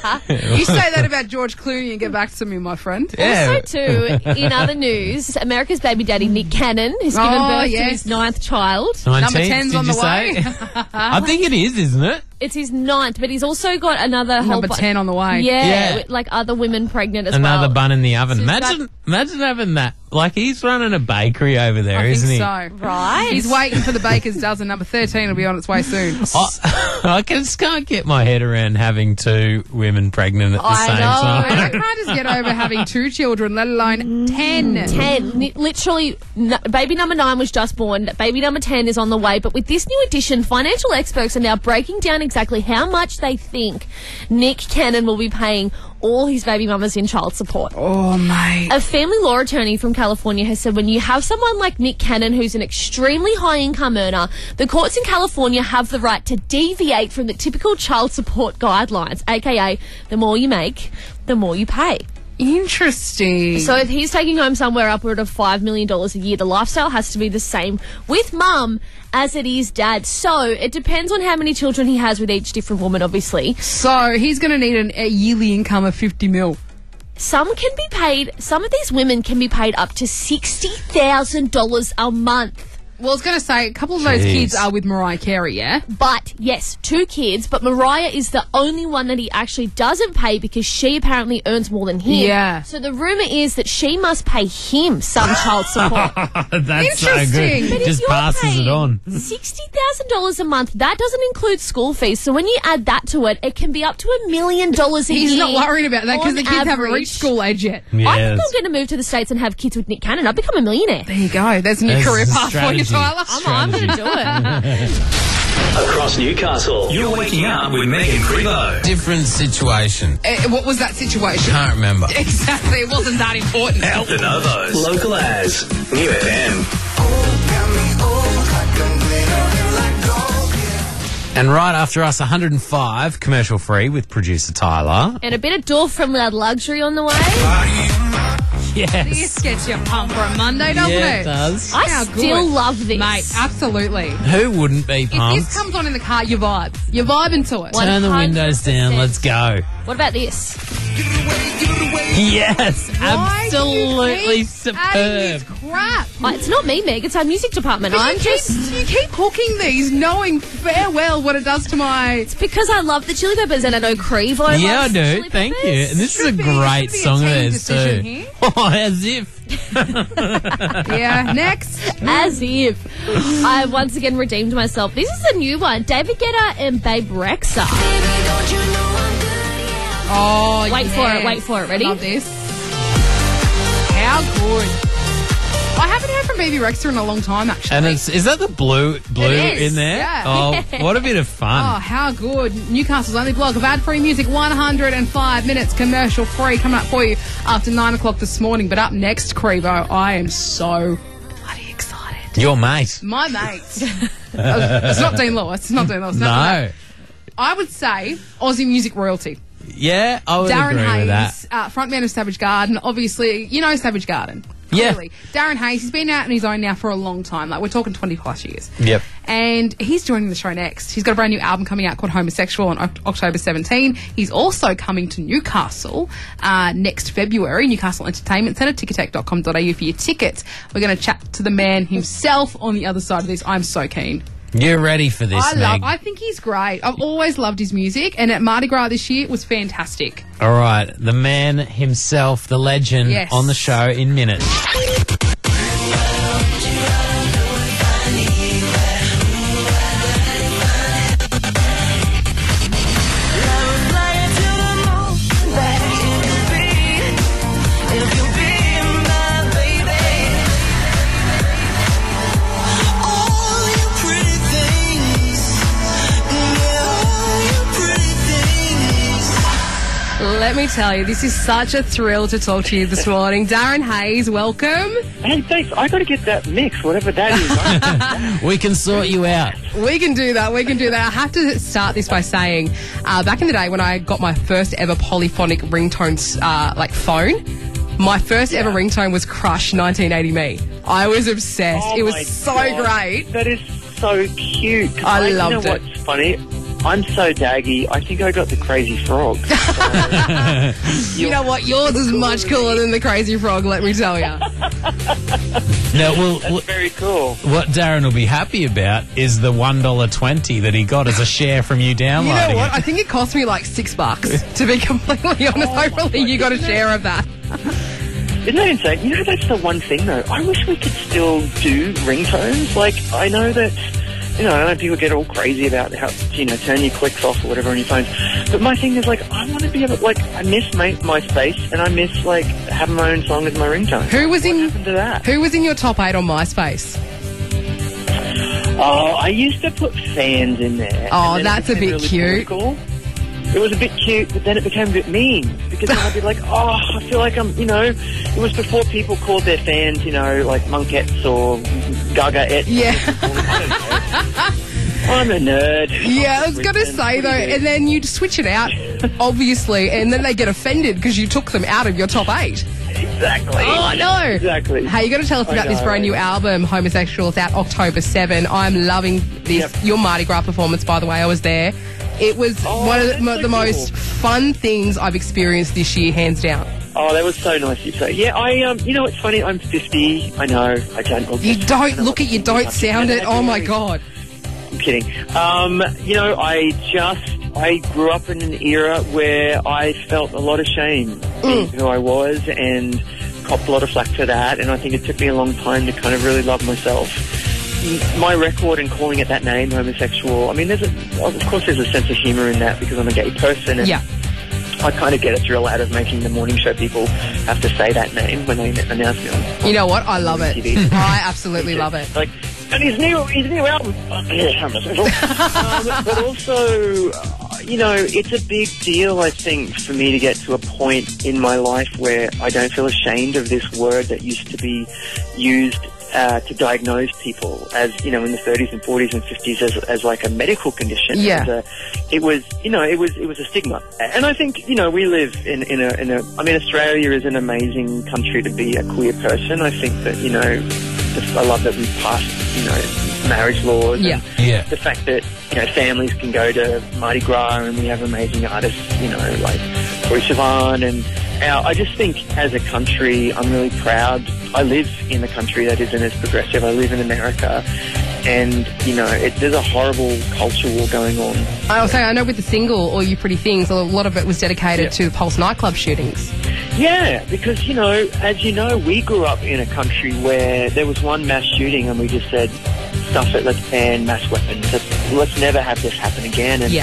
B: You say that about George Clooney and get back to me, my friend.
C: Yeah.
J: Also, too, in other news, America's baby daddy Nick Cannon has given
B: Oh,
J: birth
B: yes.
J: to his ninth child.
C: nineteenth,
B: Number ten's
C: did
B: on
C: you
B: the
C: say?
B: way.
C: I think it is, isn't it?
J: It's his ninth, but he's also got another whole
B: Number
J: bu-
B: ten on the way.
J: Yeah,
C: Yeah.
J: with, like other women pregnant as
C: Another
J: well.
C: bun in the oven.
J: So he's
C: Imagine, imagine having that. Like he's running a bakery over there. there,
B: I
C: isn't
B: think
C: he?
B: so.
D: Right.
B: He's waiting for the baker's dozen. Number thirteen will be on its way soon.
C: I, I just can't get my head around having two women pregnant at the
J: I
C: same
J: know.
C: time.
B: And I can't just get over having two children, let alone ten.
J: ten. Ni- Literally, n- baby number nine was just born. Baby number ten is on the way. But with this new addition, financial experts are now breaking down exactly how much they think Nick Cannon will be paying all his baby mamas in child support.
B: Oh, mate.
J: A family law attorney from California has said when you have someone like Nick Cannon, who's an extremely high income earner, the courts in California have the right to deviate from the typical child support guidelines, aka the more you make, the more you pay.
B: Interesting.
J: So if he's taking home somewhere upward of five million dollars a year, the lifestyle has to be the same with mum as it is dad. So it depends on how many children he has with each different woman, obviously.
B: So he's going to need an, a yearly income of fifty mil.
J: Some can be paid, some of these women can be paid up to sixty thousand dollars a month.
B: Well, I was going to say, a couple of those
C: Jeez.
B: kids are with Mariah Carey, yeah?
J: But, yes, two kids, but Mariah is the only one that he actually doesn't pay because she apparently earns more than him.
B: Yeah.
J: So the rumour is that she must pay him some child support.
C: That's so
B: Interesting.
C: good.
J: But if
C: Just
J: you're
C: passes
J: paying
C: it on.
J: sixty thousand dollars a month, that doesn't include school fees. So when you add that to it, it can be up to a million dollars a
B: He's
J: year.
B: not worried about that because
J: on
B: the kids haven't
J: average.
B: reached school age yet.
J: I think
C: Yes.
J: I'm going to move to the States and have kids with Nick Cannon. I'll become a millionaire.
B: There you go. There's a new
C: There's
B: career
C: the
B: path for you,
C: strategy.
B: Tyler.
J: I'm, I'm going to do it.
A: Across Newcastle, you're waking up with Megan Crevo.
C: Different situation.
B: Uh, what was that situation?
C: Can't remember.
B: Exactly. It wasn't that important.
A: Out the Novos. Local as New F M.
C: And right after us, one hundred and five, commercial free with producer Tyler.
J: And a bit of Dorf from Loud Luxury on the way.
C: Yes.
B: This gets you pumped for a Monday, doesn't
C: Yeah,
B: it?
C: it does.
J: I
B: How
J: still
B: good.
J: love this.
B: Mate, absolutely.
C: Who wouldn't be
B: If
C: pumped?
B: this comes on in the car, you vibe. You're vibing to it.
J: What?
C: Turn the windows down. Let's go.
J: What about this?
C: Yes,
B: Why do you
C: absolutely
B: keep adding
C: superb.
B: this crap?
J: Oh, it's not me, Meg. It's our music department.
B: But
J: I'm
B: you,
J: just...
B: keep, you keep hooking these, knowing fair well what it does to my...
J: It's because I love the Chili Peppers and I know Crevo
C: Yeah, I
J: loves
C: do.
J: Chili
C: Thank you.
J: Peppers.
C: And this is a
B: Should be-
C: great
B: should be a
C: song of
B: team
C: theirs
B: decision
C: too.
B: here.
C: Oh, as if.
B: Yeah, next.
J: As if. I once again redeemed myself. This is a new one. David Guetta and Babe Rexha.
B: Oh,
J: Wait
B: yes.
J: for it, wait for it. Ready?
B: Love this. How good. I haven't heard from Baby Rexha in a long time, actually.
C: And it's is that the blue blue
B: It is,
C: in there?
B: yeah.
C: Oh, what a bit of
B: Oh,
C: fun.
B: how good. Newcastle's only blog of ad-free music, one hundred five minutes commercial free, coming up for you after nine o'clock this morning. But up next, Crevo, I am so bloody excited.
C: Your mate.
B: My mates. It's not Dean Lewis. It's not Dean Lewis.
C: No.
B: That. I would say Aussie music royalty.
C: Yeah, I would
B: Darren
C: agree with that.
B: Hayes, uh, frontman of Savage Garden. Obviously, you know Savage Garden.
C: Yeah.
B: Clearly. Darren Hayes, he's been out on his own now for a long time. Like, we're talking twenty plus years.
C: Yep.
B: And he's joining the show next. He's got a brand new album coming out called Homosexual on Oct- October seventeenth. He's also coming to Newcastle uh, next February, Newcastle Entertainment Centre, ticketek dot com dot a u for your tickets. We're going to chat to the man himself on the other side of this. I'm so keen.
C: You're ready for this,
B: I
C: Meg.
B: love. I think he's great. I've always loved his music, and at Mardi Gras this year it was fantastic.
C: All right, the man himself, the legend,
B: Yes.
C: on the show in minutes.
B: Let me tell you, this is such a thrill to talk to you this morning. Darren Hayes, welcome.
O: Hey, thanks. I got to get that mix, whatever that is.
C: We can sort you out.
B: We can do that. We can do that. I have to start this by saying, uh, back in the day when I got my first ever polyphonic ringtones, uh, like phone, my first ever ringtone was Crush nineteen eighty Me. I was obsessed.
O: Oh
B: it was
O: my
B: so
O: God.
B: great.
O: That is so cute.
B: I
O: you
B: loved
O: know
B: it.
O: What's funny? I'm so daggy. I think I got the Crazy Frog.
B: You know what? Yours is much cooler than the Crazy Frog, let me tell you.
C: Now, well,
O: That's very cool.
C: what Darren will be happy about is the one dollar twenty that he got as a share from you downloading
B: You know what?
C: it.
B: I think it cost me like six bucks, to be completely honest. Hopefully you got a share of that.
O: Isn't that insane? You know, that's the one thing, though. I wish we could still do ringtones. Like, I know that, you know, I know people get all crazy about how, you know, turn your clicks off or whatever on your phones. But my thing is, like, I want to be able, like, I miss my, MySpace, and I miss, like, having my own song as my ringtone.
B: Who was
O: what
B: in
O: happened to that?
B: Who was in your top eight on MySpace?
O: Oh, I used to put fans in there.
B: Oh,
O: and then
B: that's
O: it
B: a
O: became
B: bit
O: really
B: cute.
O: political. It was a bit cute, but then it became a bit mean. Because then I'd be like, oh, I feel like I'm, you know, it was before people called their fans, you know, like monkettes or Gaga-ettes.
B: Yeah.
O: I'm a nerd.
B: Yeah, I was going to say, though, and then you'd switch it out, obviously, and then they get offended because you took them out of your top eight.
O: Exactly.
B: Oh, no.
O: Exactly.
B: Hey, you got to tell us
O: I
B: about this
O: know.
B: brand new album, Homosexual. It's out October seventh. I'm loving this.
O: Yep.
B: Your Mardi Gras performance, by the way, I was there. It was
O: Oh,
B: one of the,
O: that's
B: mo-
O: so
B: the
O: cool.
B: most fun things I've experienced this year, hands down.
O: Oh, that was so nice of you to say. Yeah, I, um, you know, it's funny, I'm fifty. I know. I don't look
B: You don't look it, you don't sound it. Oh, my God.
O: I'm kidding. Um, you know, I just, I grew up in an era where I felt a lot of shame being who I was and copped a lot of flack for that, and I think it took me a long time to kind of really love myself. M- My record and calling it that name, homosexual, I mean, there's a, of course there's a sense of humour in that because I'm a gay person, and
B: Yeah.
O: I kind of get a thrill out of making the morning show people have to say that name when they announce me on
B: You know what? I love it.
O: T V.
B: I absolutely love it.
O: Like, and his new, his new album. Uh, yeah, homosexual. um, but also, uh, you know, it's a big deal, I think, for me to get to a point in my life where I don't feel ashamed of this word that used to be used uh, to diagnose people as, you know, in the thirties and forties and fifties as, as like a medical condition.
B: Yeah.
O: As a, it was, you know, it was it was a stigma. And I think, you know, we live in, in, a, in a, I mean, Australia is an amazing country to be a queer person. I think that, you know, just, I love that we've passed, you know, marriage laws.
B: Yeah.
O: And
C: Yeah.
O: the fact that, you know, families can go to Mardi Gras and we have amazing artists, you know, like Troye Sivan. And our, I just think as a country, I'm really proud. I live in a country that isn't as progressive. I live in America. And, you know, it, there's a horrible culture war going on.
B: I was saying, I know with the single, All You Pretty Things, a lot of it was dedicated
O: Yeah.
B: to the Pulse nightclub shootings.
O: Yeah, because, you know, as you know, we grew up in a country where there was one mass shooting and we just said, stuff it, let's ban mass weapons. Let's, let's never have this happen again. And
B: Yeah.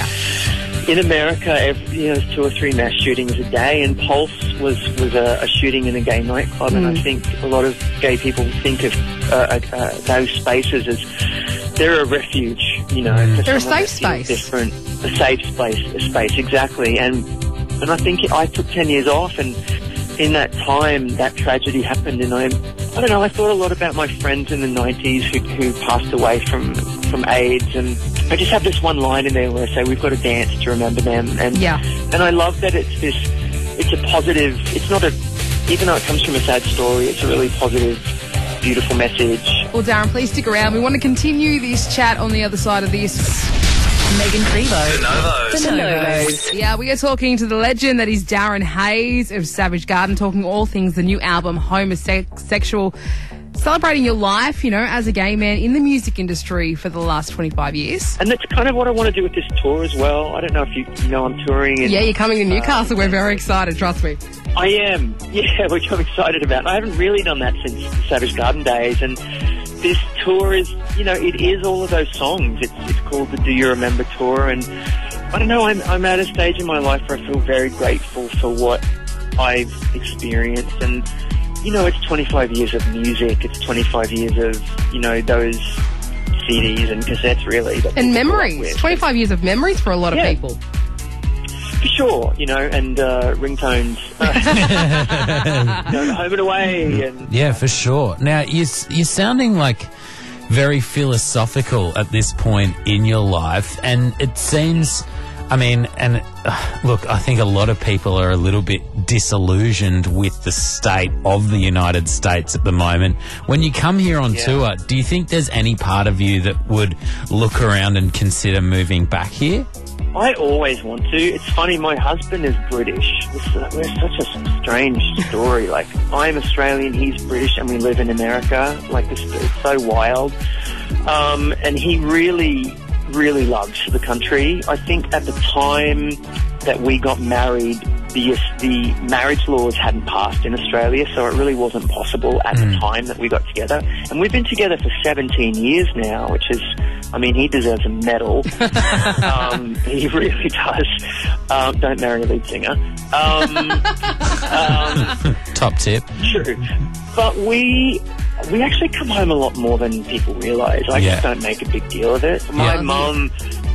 O: in America, every, you know, there's two or three mass shootings a day, and Pulse was, was a, a shooting in a gay nightclub, and I think a lot of gay people think of uh, uh, those spaces as they're a refuge, you know. for
B: They're a
O: someone
B: safe
O: that feels
B: space.
O: Different, a safe space, a space, exactly. And and I think I took ten years off, and in that time, that tragedy happened, and I, I don't know, I thought a lot about my friends in the nineties who, who passed away from, from AIDS, and I just have this one line in there where I say, we've got to dance to remember them, and
B: Yeah.
O: and I love that it's this, it's a positive, it's not a, even though it comes from a sad story, it's a really positive, beautiful message.
B: Well, Darren, please stick around. We want to continue this chat on the other side of this.
E: Megan Crevo.
A: The Novos.
E: The Novos.
B: Yeah, we are talking to the legend that is Darren Hayes of Savage Garden, talking all things the new album, Homosexual, celebrating your life, you know, as a gay man in the music industry for the last twenty-five years.
O: And that's kind of what I want to do with this tour as well. I don't know if you, you know I'm touring. And,
B: Yeah, you're coming to Newcastle. We're very excited, trust me.
O: I am, yeah, which I'm excited about. I haven't really done that since the Savage Garden days, and this tour is, you know, it is all of those songs. It's it's called the Do You Remember Tour, and I don't know, I'm, I'm at a stage in my life where I feel very grateful for what I've experienced, and, you know, it's twenty-five years of music, it's twenty-five years of, you know, those C Ds and cassettes, really. That
B: And
O: people grew up
B: memories.
O: with.
B: twenty-five years of memories for a lot of
O: Yeah.
B: people.
O: For sure, you know, and uh, ringtones, you know, home and away, and
C: Yeah, for sure. Now, you're, you're sounding like very philosophical at this point in your life, and it seems, I mean, and uh, look, I think a lot of people are a little bit disillusioned with the state of the United States at the moment. When you come here on
O: Yeah.
C: tour, do you think there's any part of you that would look around and consider moving back here?
O: I always want to. It's funny, my husband is British. It's, uh, we're such a strange story. Like, I'm Australian, he's British, and we live in America. Like, it's, it's so wild. Um, and he really, really loves the country. I think at the time that we got married, the the marriage laws hadn't passed in Australia, so it really wasn't possible at
C: Mm.
O: the time that we got together. And we've been together for seventeen years now, which is, I mean, he deserves a medal. um, he really does. Um, don't marry a lead singer. Um, um,
C: Top tip.
O: True. But we we actually come home a lot more than people realise. I
C: Yeah.
O: just don't make a big deal of it. My
C: Yeah.
O: mum,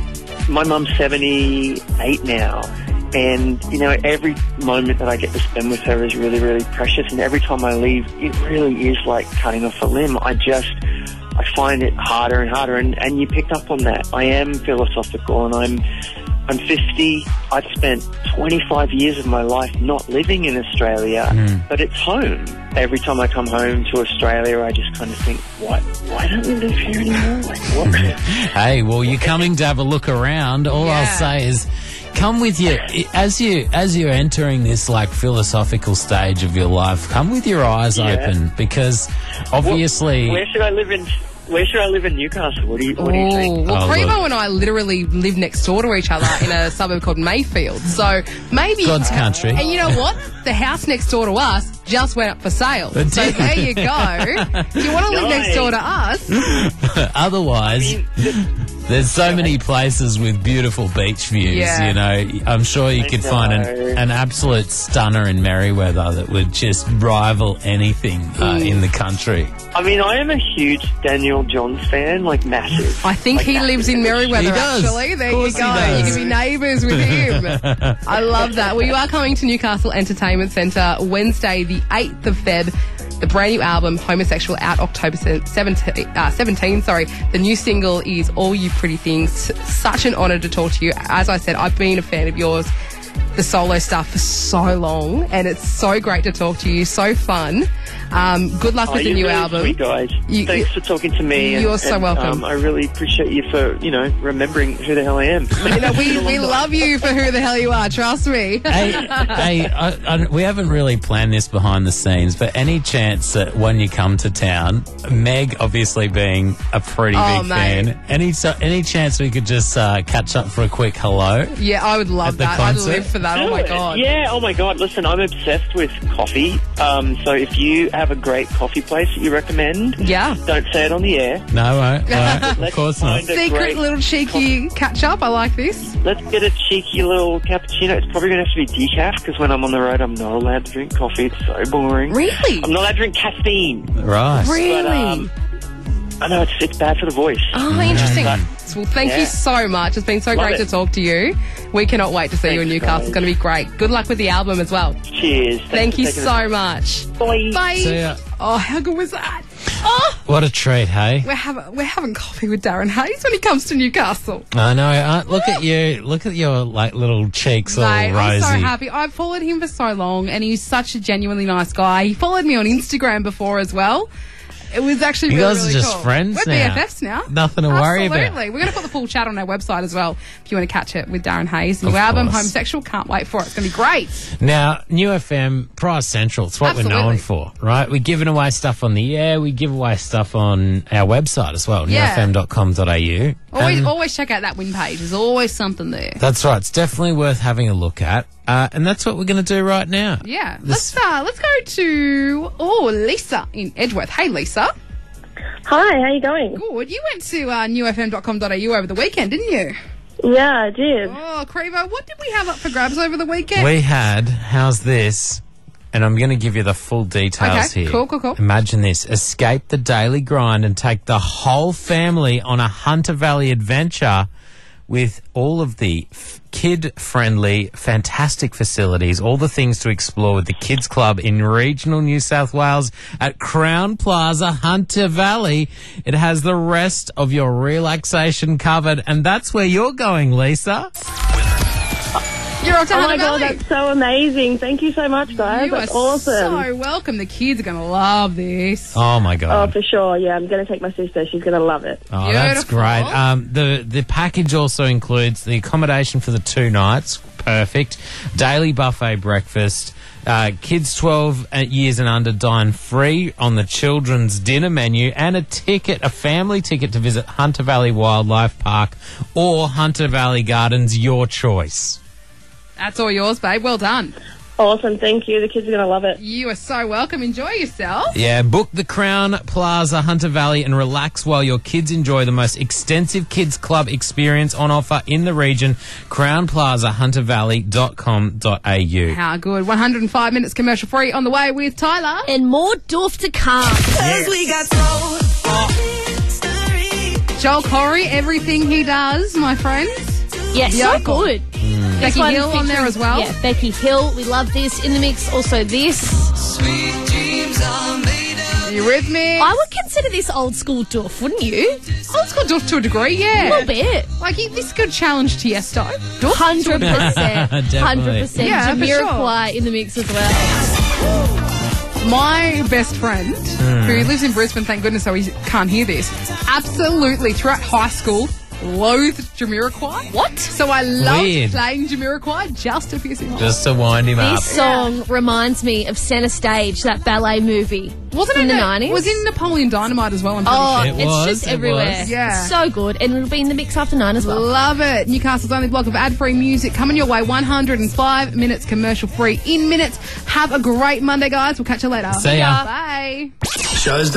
O: my mum's seventy-eight now, and, you know, every moment that I get to spend with her is really, really precious, and every time I leave, it really is like cutting off a limb. I just, I find it harder and harder, and, and you picked up on that. I am philosophical, and I'm I'm fifty. I've spent twenty-five years of my life not living in Australia,
C: Mm.
O: but it's home. Every time I come home to Australia, I just kind of think, why, why don't we live here anymore? Like, what?
C: Hey, well, you're coming to have a look around. All I'll say is, come with your as you as you're entering this like philosophical stage of your life. Come with your eyes
O: Yeah.
C: open, because obviously.
O: Where should I live in? Where should I live in Newcastle? What do you What do you
B: Ooh,
O: think?
B: well,
C: Oh,
B: Primo
C: look.
B: and I literally live next door to each other in a suburb called Mayfield. So maybe
C: God's country.
B: And you know what? The house next door to us just went up for sale. So there you go. If you want to live next door to us,
C: Otherwise, there's so many places with beautiful beach views.
B: Yeah.
C: You know, I'm sure you
O: I
C: could find an,
O: know.
C: an absolute stunner in Merriweather that would just rival anything uh,
B: Mm.
C: in the country.
O: I mean, I am a huge Daniel Johns fan, like massive.
B: I think
O: Like,
B: he lives in Merriweather,
C: He does.
B: actually. There
C: Of
B: you
C: course he
B: go.
C: does.
B: You can be neighbours with him. I love that. Well, you are coming to Newcastle Entertainment Centre Wednesday, the eighth of Feb. The brand new album, Homosexual, out October seventeenth. Uh, seventeen, sorry. The new single is All You Pretty Things. Such an honour to talk to you. As I said, I've been a fan of yours, the solo stuff, for so long, and it's so great to talk to you. So fun. Um, good luck
O: Oh,
B: with the
O: you're
B: new
O: really
B: album.
O: sweet, guys.
B: You-
O: Thanks for talking to me.
B: You're
O: and,
B: so
O: and,
B: welcome.
O: Um, I really appreciate you for, you know, remembering who the hell I am.
B: You know, we, we love you for who the hell you are, trust me.
C: Hey, hey I, I, we haven't really planned this behind the scenes, but any chance that when you come to town, Meg obviously being a pretty
B: Oh,
C: big
B: mate.
C: fan, any so, any chance we could just uh, catch up for a quick hello?
B: Yeah, I would love
C: At the
B: that. I'd
C: concert?
B: live for that. Oh
O: Do
B: my
O: it.
B: god.
O: Yeah, oh my god. Listen, I'm obsessed with coffee. Um, so if you have a great coffee place that you recommend,
B: Yeah.
O: don't say it on the air.
C: No, I won't. All right. Of
O: Let's
C: course not.
O: find a
B: Secret
O: great
B: little cheeky catch up. I like this.
O: Let's get a cheeky little cappuccino. It's probably going to have to be decaf because when I'm on the road, I'm not allowed to drink coffee. It's so boring.
B: Really?
O: I'm not allowed to drink caffeine.
C: Right.
B: Really?
O: But, um, I know it's, it's bad for the voice.
B: Oh, interesting.
O: But-
B: Well, thank
O: Yeah.
B: you so much. It's been so
O: Love
B: great
O: it.
B: to talk to you. We cannot wait to see you in
O: Thanks,
B: Newcastle.
O: guys.
B: It's going to be great. Good luck with the album as well.
O: Cheers. Thanks
B: Thank
O: for
B: you
O: taking
B: so
O: the-
B: much.
O: Bye.
B: Bye.
C: See ya.
B: Oh, how good was that? Oh,
C: What a treat, hey?
B: we're having we're having coffee with Darren Hayes when he comes to Newcastle.
C: I know. Uh, look at you. Look at your like little cheeks all
B: Mate, I'm
C: rosy.
B: so happy. I've followed him for so long, and he's such a genuinely nice guy. He followed me on Instagram before as well. It was actually
C: You
B: really,
C: guys are
B: really
C: just
B: cool.
C: friends
B: We're
C: now.
B: B F Fs now.
C: Nothing to worry about.
B: Absolutely. We're going to put the full chat on our website as well if you want to catch it with Darren Hayes. New
C: Of
B: album,
C: course.
B: Homosexual. Can't wait for it. It's going to be great.
C: Now, New F M, Prize Central, it's what we're known for, right? We're giving away stuff on the air, we give away stuff on our website as well,
B: Yeah.
C: new f m dot com dot a u.
B: Always,
C: And
B: always check out that win page. There's always something there.
C: that's right, it's definitely worth having a look at. Uh, and that's what we're going to do right now.
B: Yeah.
C: This-
B: Let's uh, let's go to oh Lisa in Edgeworth. Hey Lisa.
P: Hi, how you going?
B: Good. You went to uh, new f m dot com dot a u over the weekend, didn't you?
P: Yeah, I did.
B: Oh, Crevo, what did we have up for grabs over the weekend?
C: We had, how's this? And I'm going to give you the full details
B: Okay,
C: here.
B: cool, cool, cool.
C: Imagine this. Escape the daily grind and take the whole family on a Hunter Valley adventure with all of the f- kid-friendly, fantastic facilities, all the things to explore with the Kids Club in regional New South Wales at Crown Plaza, Hunter Valley. It has the rest of your relaxation covered, and that's where you're going, Lisa.
B: You're off to
P: Oh
B: Hunter
P: my god,
B: Valley.
P: that's so amazing. Thank you so much, guys.
B: You
P: That's
B: are
P: awesome.
B: so welcome. The kids are going to love this.
C: Oh, my
P: Oh,
C: God.
P: for sure. Yeah, I'm going to take my sister. She's going to love it.
C: Oh, that's
B: Beautiful.
C: great. Um, the the package also includes the accommodation for the two nights, perfect. Daily buffet breakfast. Uh, kids twelve years and under dine free on the children's dinner menu, and a ticket, a family ticket to visit Hunter Valley Wildlife Park or Hunter Valley Gardens, your choice.
B: That's all yours, babe. Well done.
P: Awesome, thank you. The kids are going to love it.
B: You are so welcome. Enjoy yourself.
C: Yeah, book the Crown Plaza Hunter Valley and relax while your kids enjoy the most extensive kids club experience on offer in the region. crown plaza hunter valley dot com dot a u.
B: How good. one hundred five minutes commercial free on the way with Tyler.
J: And more doof to come.
M: Cause we got so
B: Joel Corey, everything he does, my friends.
J: Yeah, so
B: Yeah.
J: good.
C: Mm.
B: Becky
J: This one
B: Hill on there
J: featuring-
B: as well.
J: Yeah, Becky Hill. We love this. In the mix, also this.
M: sweet dreams are made of.
B: You with me?
J: I would consider this old school doof, wouldn't you?
B: Old school doof to a degree, yeah.
J: A little bit.
B: Like, you- this is a good challenge to Tiesto. Doof.
J: Hundred percent.
C: Definitely.
J: Hundred percent.
B: Yeah, for
J: Jamiroquai in the mix as well.
B: My best friend, who lives in Brisbane, thank goodness, so he can't hear this, absolutely, throughout high school, loathed Jamiroquai.
J: What?
B: So I loved
C: Weird.
B: playing Jamiroquai just to piss him off.
C: Just to wind him up.
J: This song reminds me of Center Stage, that ballet movie.
B: Wasn't
J: from
B: it
J: the
B: a-
J: nineties?
B: Was in Napoleon Dynamite as well, I'm pretty
J: Oh,
B: sure.
C: It
J: it's
C: was,
J: just
C: it
J: everywhere.
C: was.
B: Yeah.
J: So good. And it'll be in the mix after nine as well.
B: Love it. Newcastle's only block of ad-free music coming your way. one hundred five minutes commercial-free in minutes. Have a great Monday, guys. We'll catch you later.
C: See ya.
B: Bye.
A: Shows